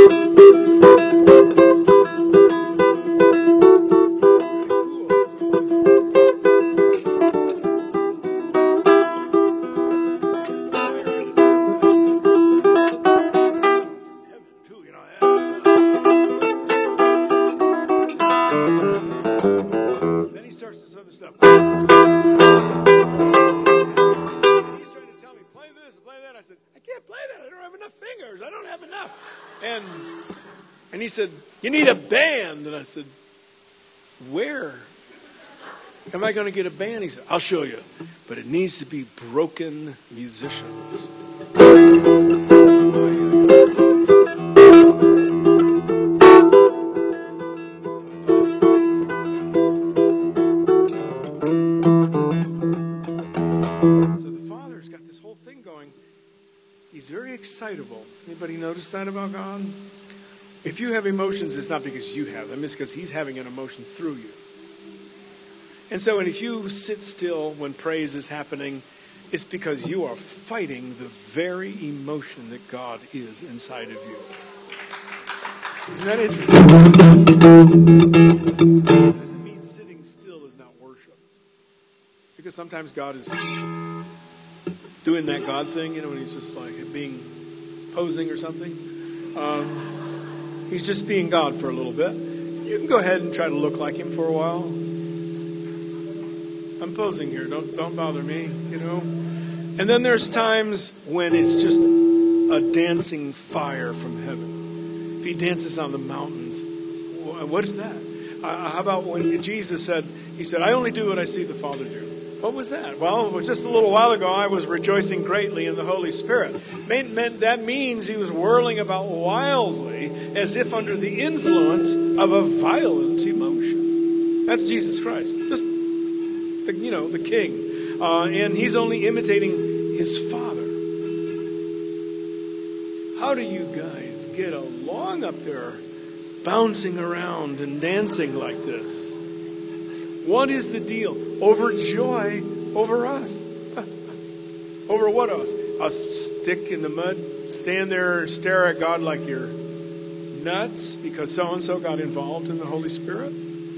And he said, you need a band. And I said, where am I going to get a band? He said, I'll show you. But it needs to be broken musicians. excitable. Does anybody notice that about God? If you have emotions, it's not because you have them. It's because he's having an emotion through you. And so, and if you sit still when praise is happening, it's because you are fighting the very emotion that God is inside of you. Isn't that interesting? That doesn't mean sitting still is not worship. Because sometimes God is doing that God thing, you know, when he's just like being posing or something. Um, he's just being God for a little bit. You can go ahead and try to look like him for a while. I'm posing here. Don't don't bother me, you know. And then there's times when it's just a dancing fire from heaven. If he dances on the mountains, what is that? Uh, how about when Jesus said, he said, I only do what I see the Father do. What was that? Well, just a little while ago, I was rejoicing greatly in the Holy Spirit. That means he was whirling about wildly as if under the influence of a violent emotion. That's Jesus Christ. Just, you know, the King. Uh, and he's only imitating his Father. How do you guys get along up there, bouncing around and dancing like this? What is the deal? Over joy over us. Over what us? Us stick in the mud, stand there and stare at God like you're nuts because so-and-so got involved in the Holy Spirit?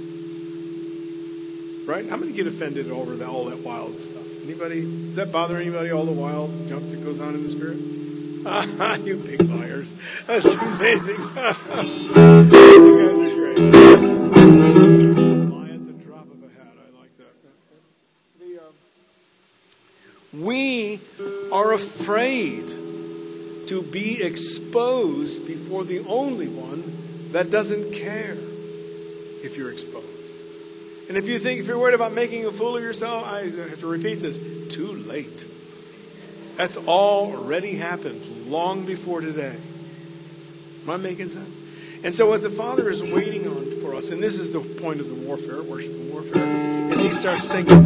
Right? How many get offended over that, all that wild stuff? Anybody? Does that bother anybody, all the wild junk that goes on in the Spirit? You big liars. That's amazing. You guys are great. Lie at the drop of a hat. I like that. The, uh, we are afraid to be exposed before the only one that doesn't care if you're exposed. And if you think, if you're worried about making a fool of yourself, I have to repeat this, too late. That's already happened long before today. Am I making sense? And so what the Father is waiting on for us, and this is the point of the warfare, worship and warfare, is he starts singing.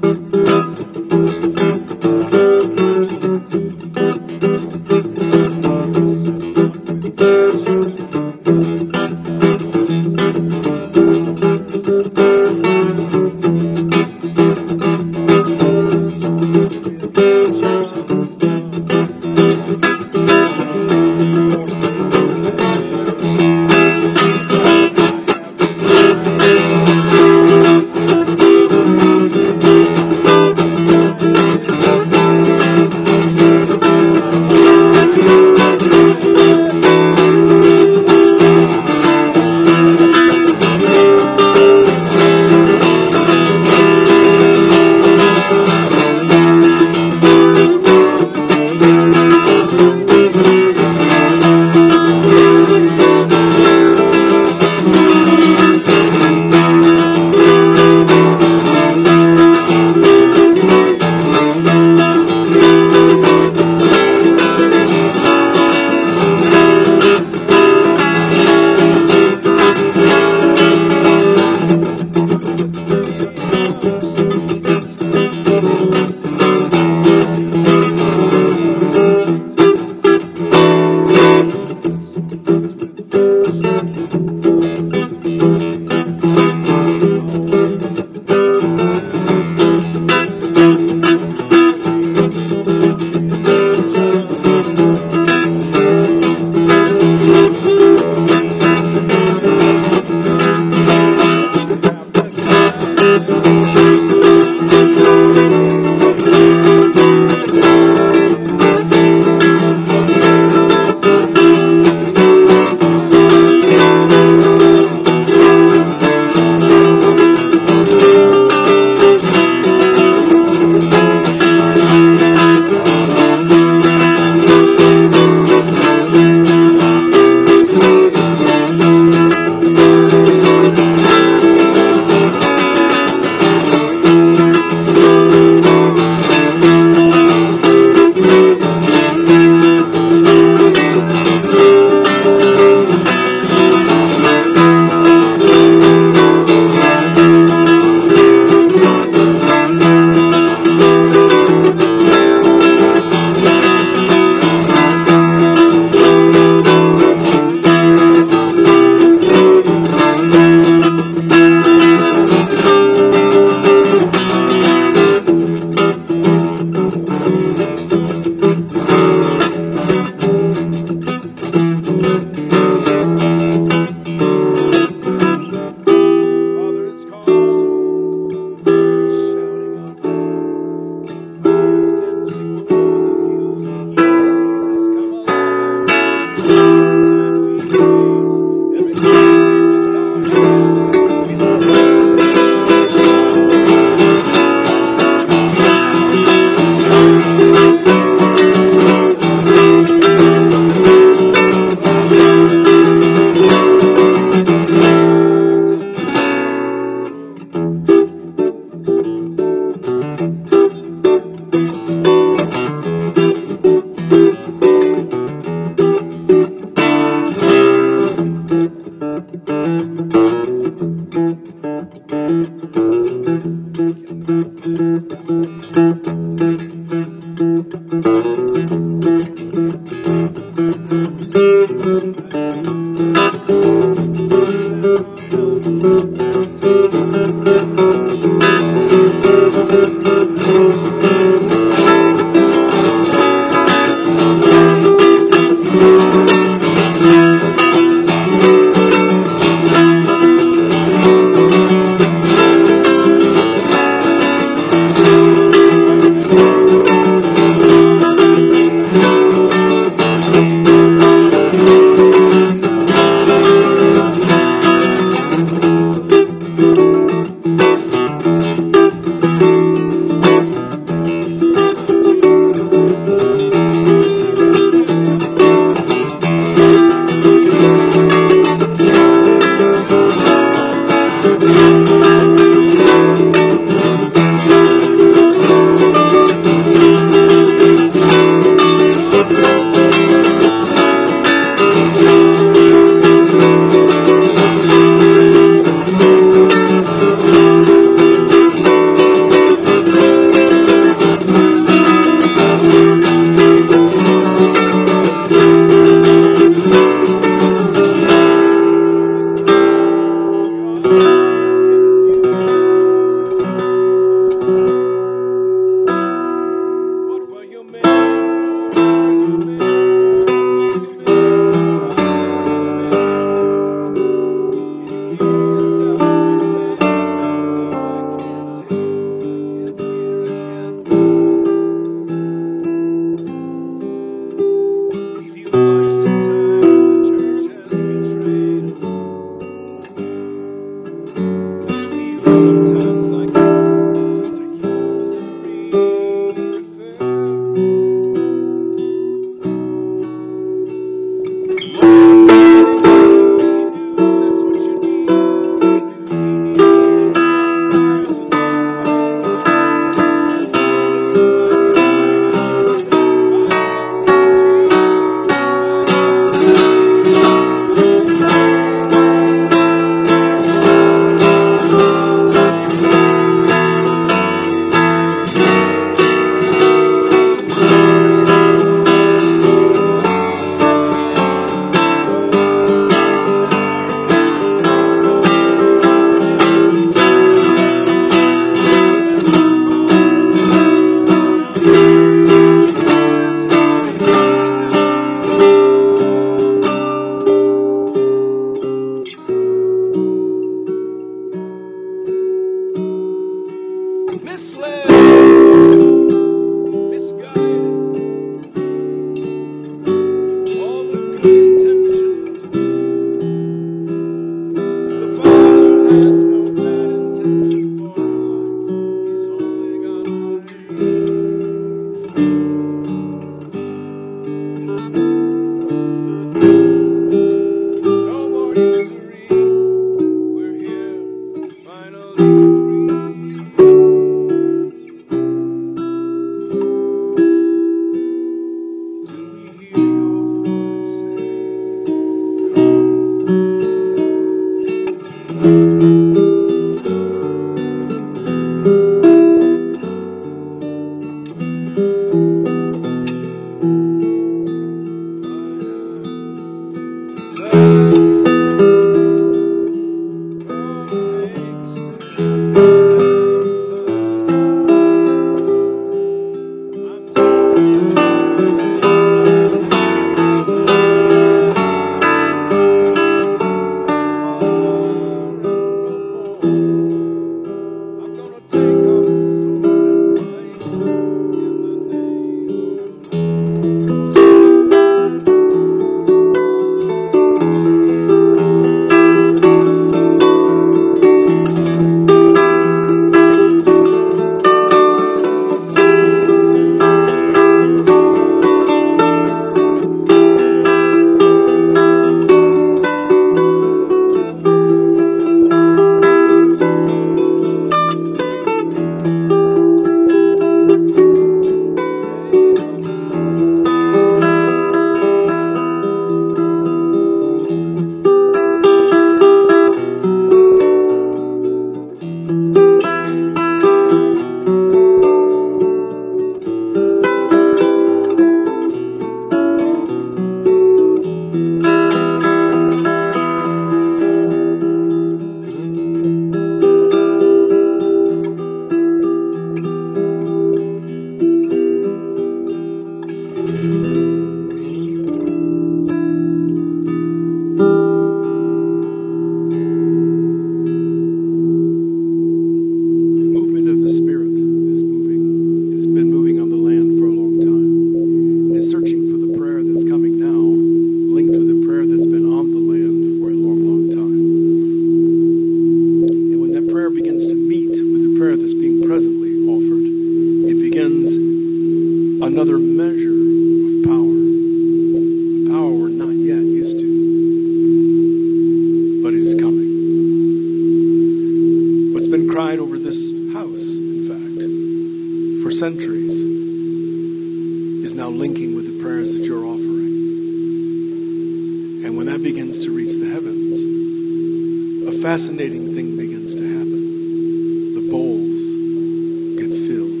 for centuries is now linking with the prayers that you're offering. And when that begins to reach the heavens, a fascinating thing begins to happen. The bowls get filled.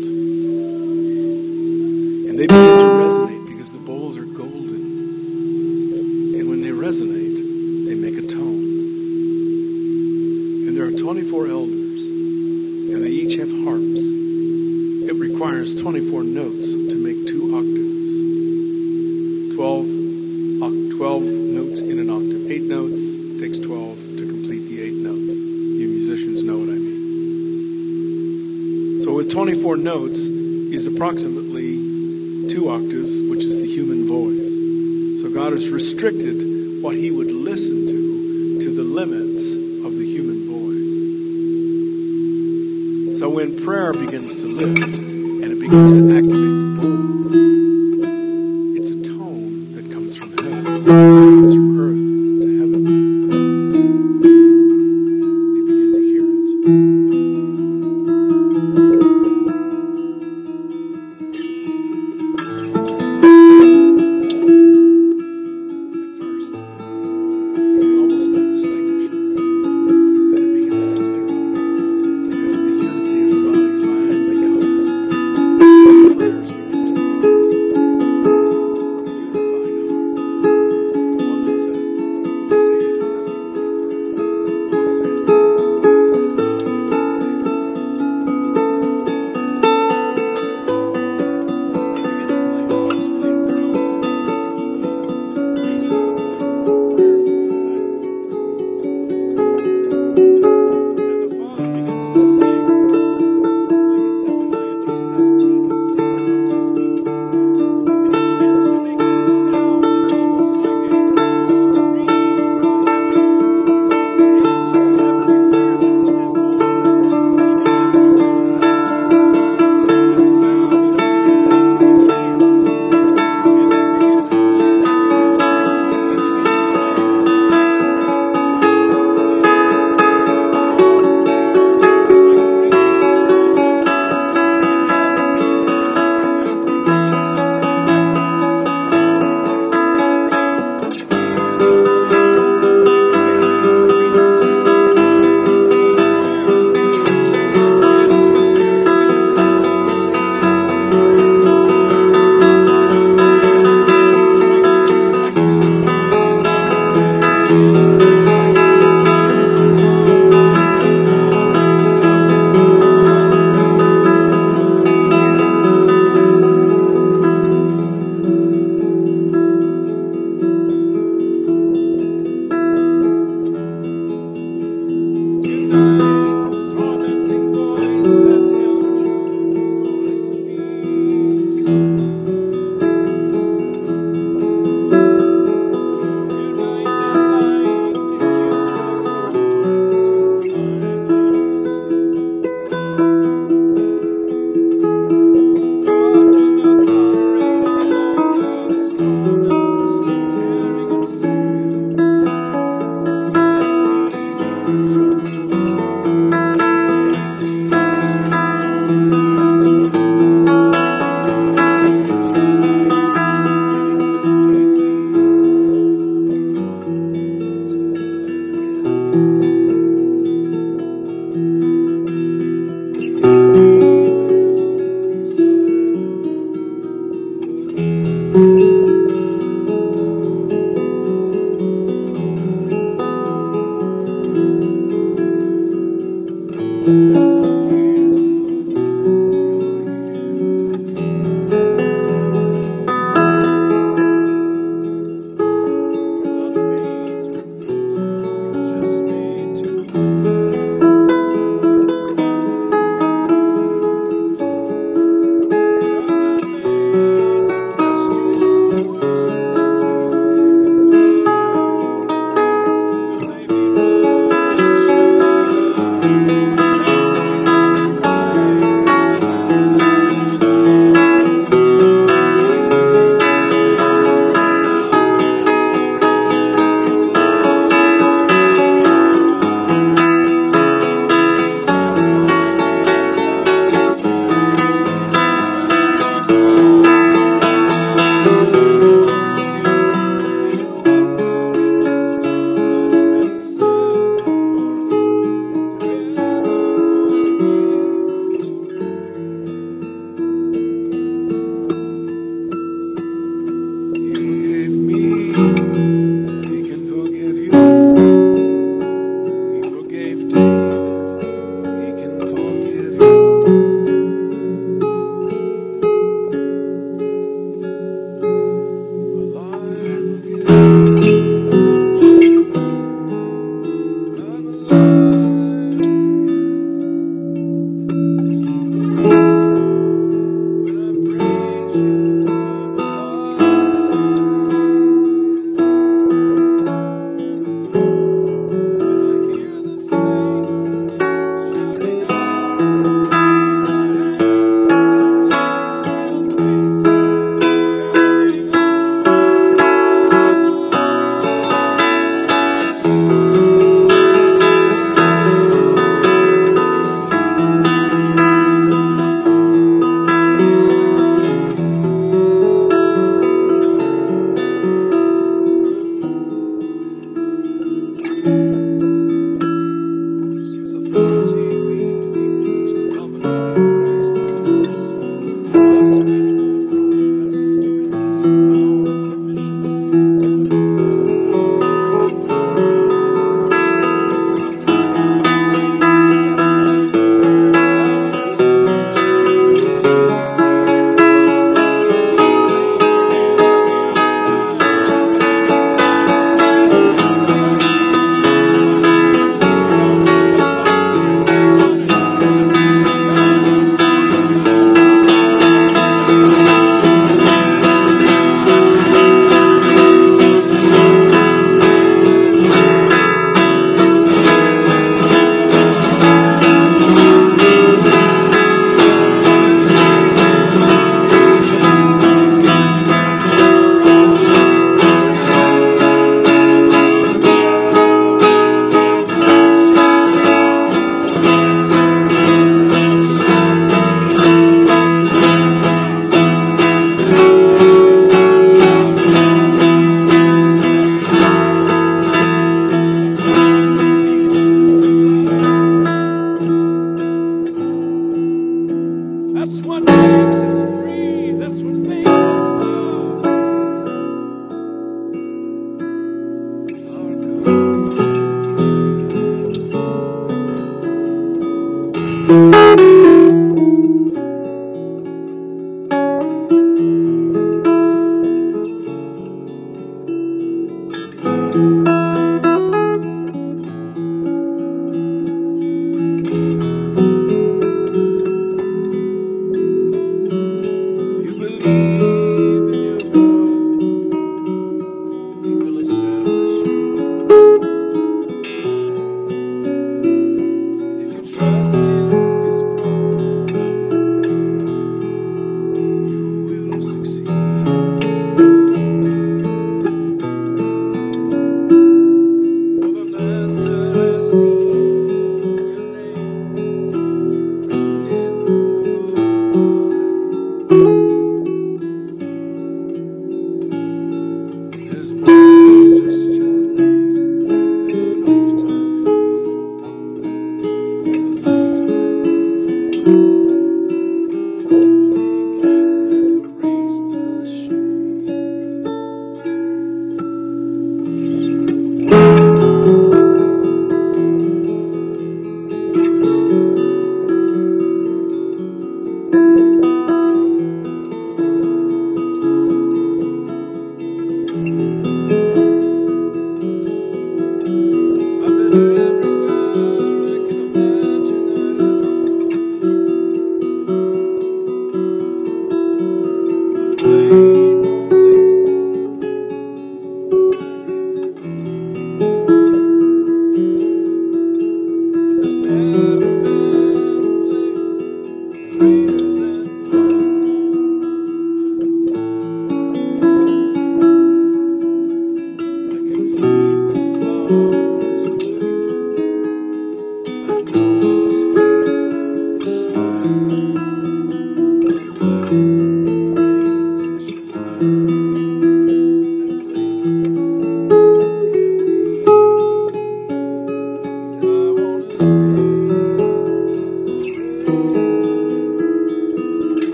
And they begin to resonate because the bowls are golden. And when they resonate, they make a tone. And there are twenty-four elders, and they each have harps. It requires twenty-four notes to make two octaves. twelve, twelve notes in an octave. Eight notes takes twelve to complete the eight notes. You musicians know what I mean. So with twenty-four notes is approximately two octaves, which is the human voice. So God has restricted what he would listen to to the limits of the human voice. So when prayer begins to lift and it begins to activate the bowls, it's a tone that comes from heaven, it comes from earth to heaven. They begin to hear it. At first, you can almost not distinguish it. Then it begins to clear up. Because the unity of the body finally comes. Prayers begin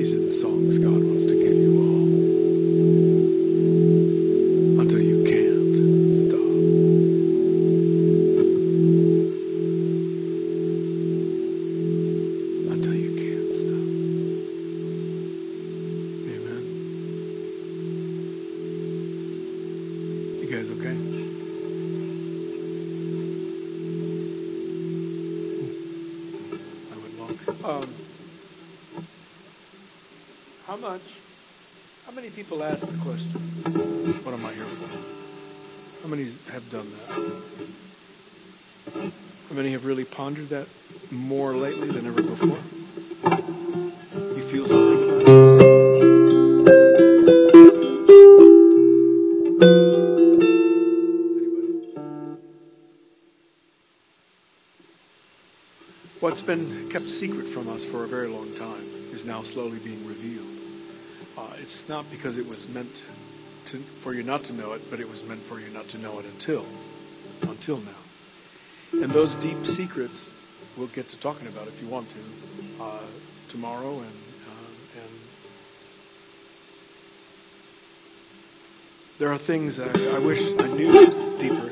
These are the songs God wants to give you all. Until you can't stop. Until you can't stop. Amen. You guys okay? Ooh, I went long. Um, how much? How many people ask the question, what am I here for? How many have done that? How many have really pondered that more lately than ever before? You feel something about it? What's been kept secret from us for a very long time is now slowly being revealed. Uh, it's not because it was meant to, for you not to know it, but it was meant for you not to know it until, until now. And those deep secrets we'll get to talking about if you want to uh, tomorrow, and uh, and there are things that I, I wish I knew deeper.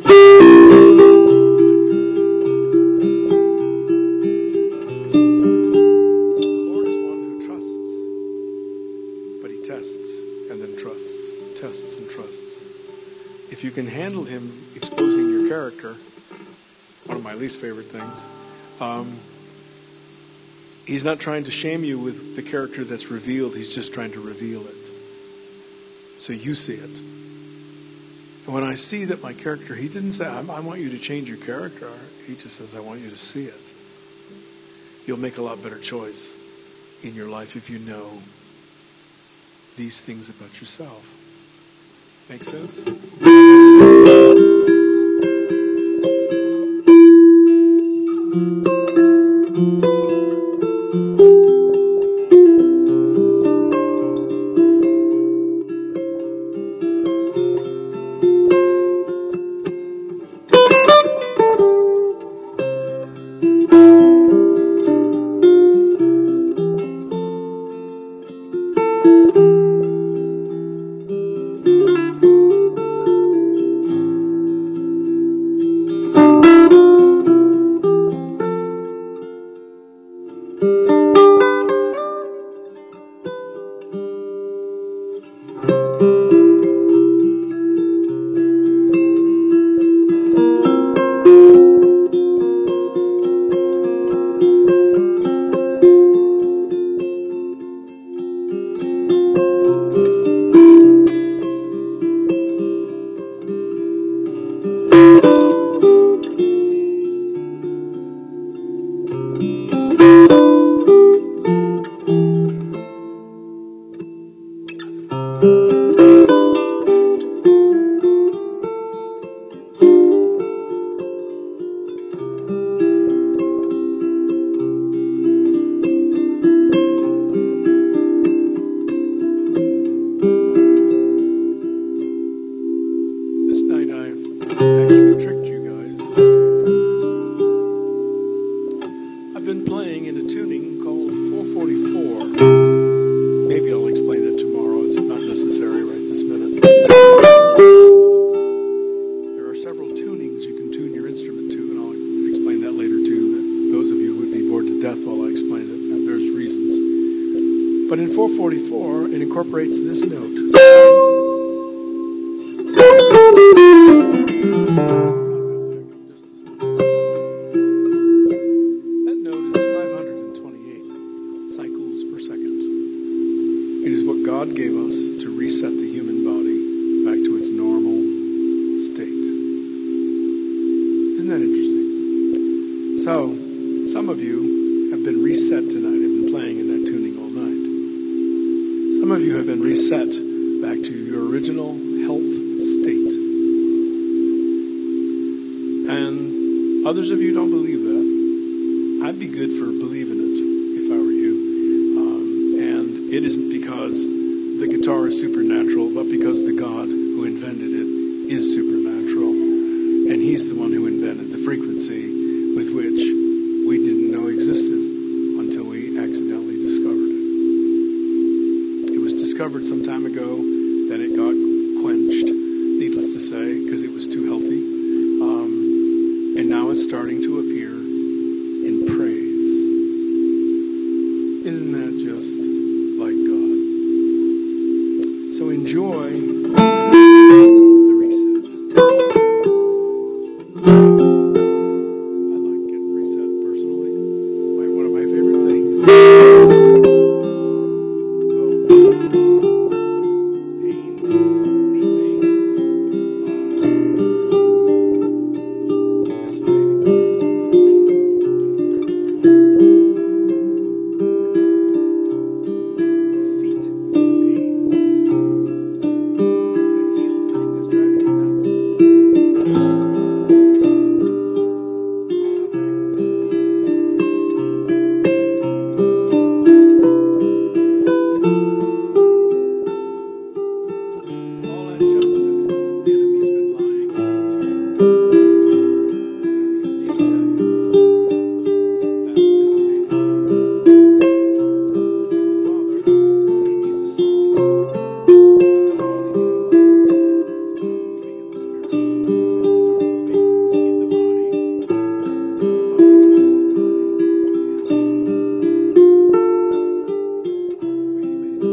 If you can handle him exposing your character, one of my least favorite things, um, he's not trying to shame you with the character that's revealed. He's just trying to reveal it so you see it. And when I see that my character, he didn't say, I, I want you to change your character. He just says, I want you to see it. You'll make a lot better choice in your life if you know these things about yourself. Make sense? discovered some time ago that it got quenched, needless to say, because it was too healthy. Um, and now it's starting to appear in praise. Isn't that just like God? So enjoy the reset. I like getting reset personally. It's my, one of my favorite things. So, pains, knee pains, uh, dissipating. Feet pains. That heel thing that's driving you nuts. All that junk that the enemy's been lying around you, I don't even need to tell you, that's dissipating. Because the Father only needs a song. That's all he needs. To start moving in the Spirit and to start moving in the body. The body is the body again, the way he made it.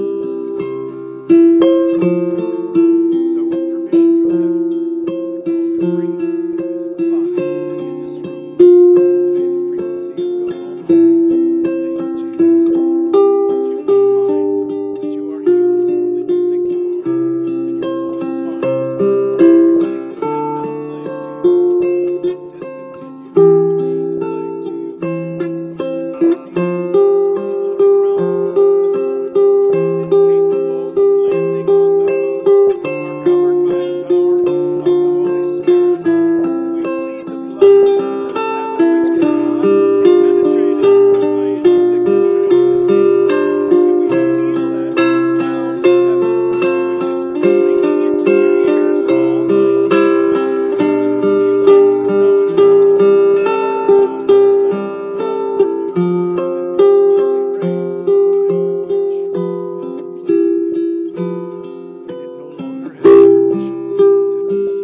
So with permission from heaven, I call every physical body in this room to obey the frequency of God Almighty in the name of Jesus. That you will find that you are healed more than you think you are, and you will also find that everything that has been a plague to you is discontinued being a plague to you. And the disease that's floating around the world at this point is incapable of landing on those who are covered by the power of the Holy Spirit. So we plead the blood of Jesus, that which cannot be penetrated by any sickness or any disease. And we seal that with the sound of heaven, which is ringing into your ears all night long. Whether you like it or know it or not, the power of God has decided to flow upon you. And this will erase that with which has been plaguing you. And it no longer has permission to do so.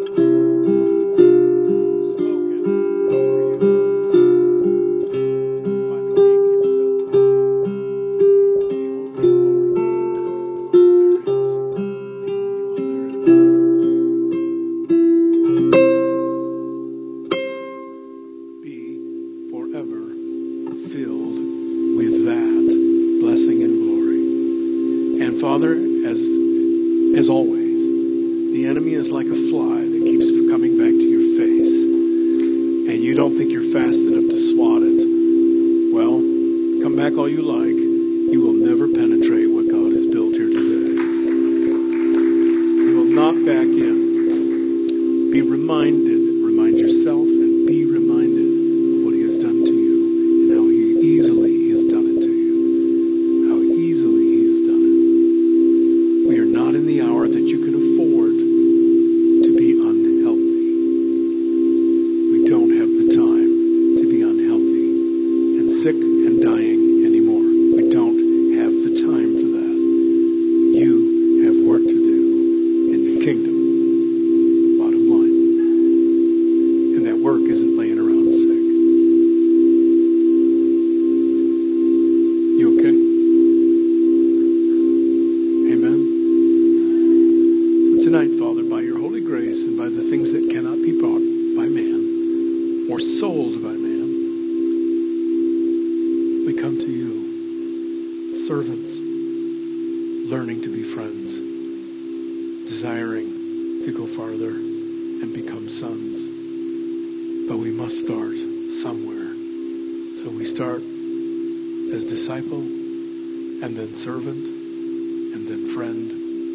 Spoken over you by the King himself, the only authority there is, the only one there is. Be forever filled with that blessing and glory. And Father, as as always, the enemy is like a fly that keeps coming back to your face, and you don't think you're fast enough to swat it. Well, come back all you like. You will never penetrate what God has built here today. You will not back in. Be reminded, remind yourself, and be reminded of what he has done to you and how he easily he has done it to you. How easily he has done it. We are not in the hour that you can afford to be unhealthy. We don't have the time to be unhealthy and sick and dying anymore. We don't have the time for that. You have work to do in the kingdom, bottom line. And that work isn't laying around sick. You okay? Amen. So tonight, Father, by your holy grace and by the things that cannot be bought by man or sold by man, we come to you, servants, learning to be friends, desiring to go farther and become sons. But we must start somewhere. So we start as disciple, and then servant, and then friend,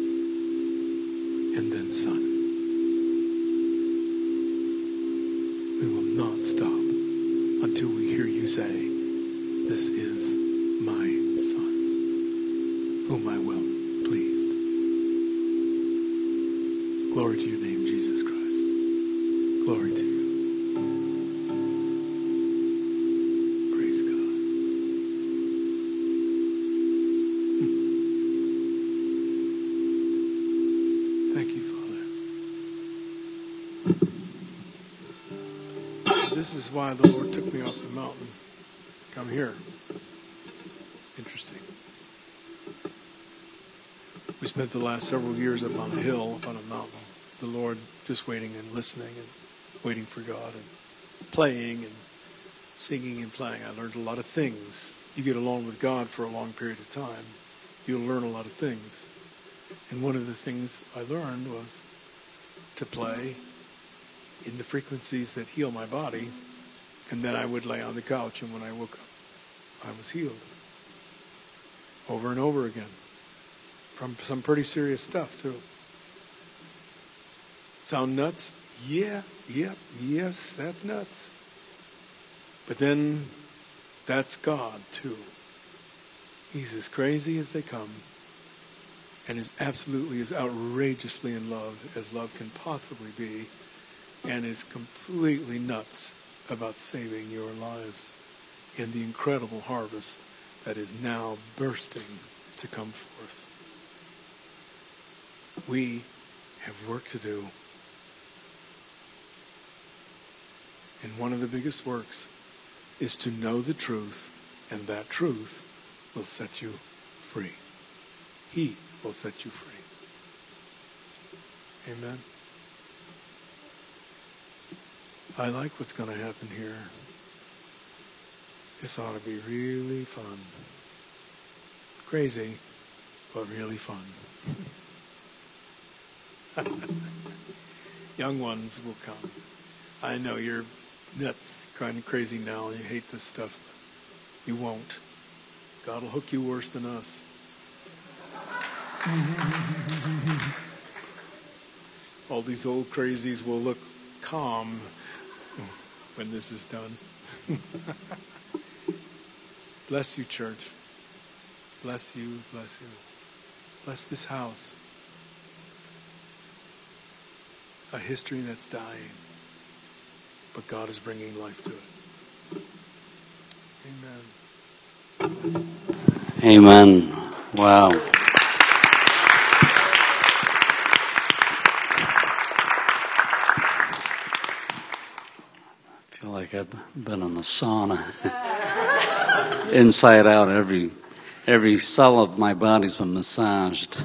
and then son. We will not stop until we hear you say, "This is my son, whom I will pleased." Glory to your name, Jesus Christ. Glory to you. Praise God. Hmm. this is why the Lord took me off the mountain. Come here. Interesting. We spent the last several years up on a hill, up on a mountain. The Lord just waiting and listening and waiting for God and playing and singing and playing. I learned a lot of things. You get along with God for a long period of time, you'll learn a lot of things. And one of the things I learned was to play in the frequencies that heal my body, and then I would lay on the couch, and when I woke up, I was healed. Over and over again. From some pretty serious stuff, too. Sound nuts? Yeah, yep, yes, that's nuts. But then, that's God, too. He's as crazy as they come, and is absolutely as outrageously in love as love can possibly be, and is completely nuts about saving your lives in the incredible harvest that is now bursting to come forth. We have work to do. And one of the biggest works is to know the truth, and that truth will set you free. He will set you free. Amen. I like what's going to happen here. This ought to be really fun. Crazy, but really fun. Young ones will come. I know you're nuts, kind of crazy now, and you hate this stuff. You won't. God will hook you worse than us. All these old crazies will look calm when this is done. Bless you, church. Bless you, bless you. Bless this house. A history that's dying, but God is bringing life to it. Amen. Amen. Wow. I feel like I've been in the sauna. Inside out, every every cell of my body's been massaged.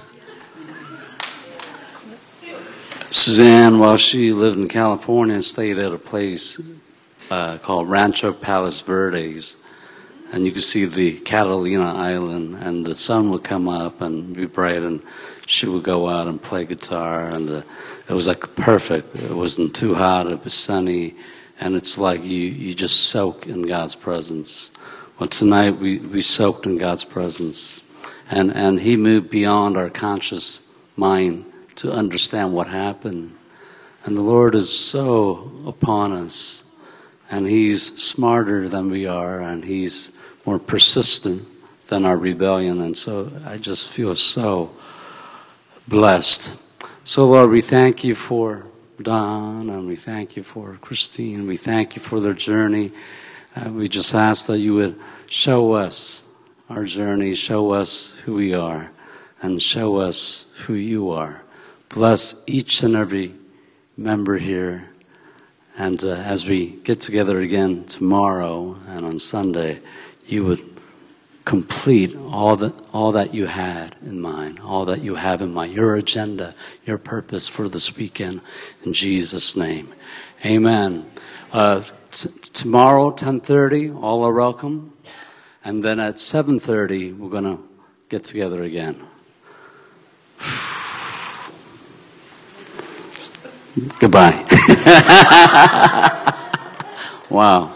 Suzanne, while she lived in California, stayed at a place uh, called Rancho Palos Verdes. And you could see the Catalina Island, and the sun would come up and be bright, and she would go out and play guitar. And the, it was like perfect. It wasn't too hot. It was sunny. And it's like you, you just soak in God's presence. Well, tonight we, we soaked in God's presence. And, and He moved beyond our conscious mind to understand what happened. And the Lord is so upon us. And He's smarter than we are. And He's more persistent than our rebellion. And so I just feel so blessed. So, Lord, we thank you for Don, and we thank you for Christine. We thank you for their journey. Uh, we just ask that you would show us our journey, show us who we are, and show us who you are. Bless each and every member here. And uh, as we get together again tomorrow and on Sunday, you would complete all that all that you had in mind, all that you have in mind, your agenda, your purpose for this weekend, in Jesus' name. Amen. Uh, t- tomorrow, ten thirty, all are welcome. And then at seven thirty, we're going to get together again. Goodbye. Wow.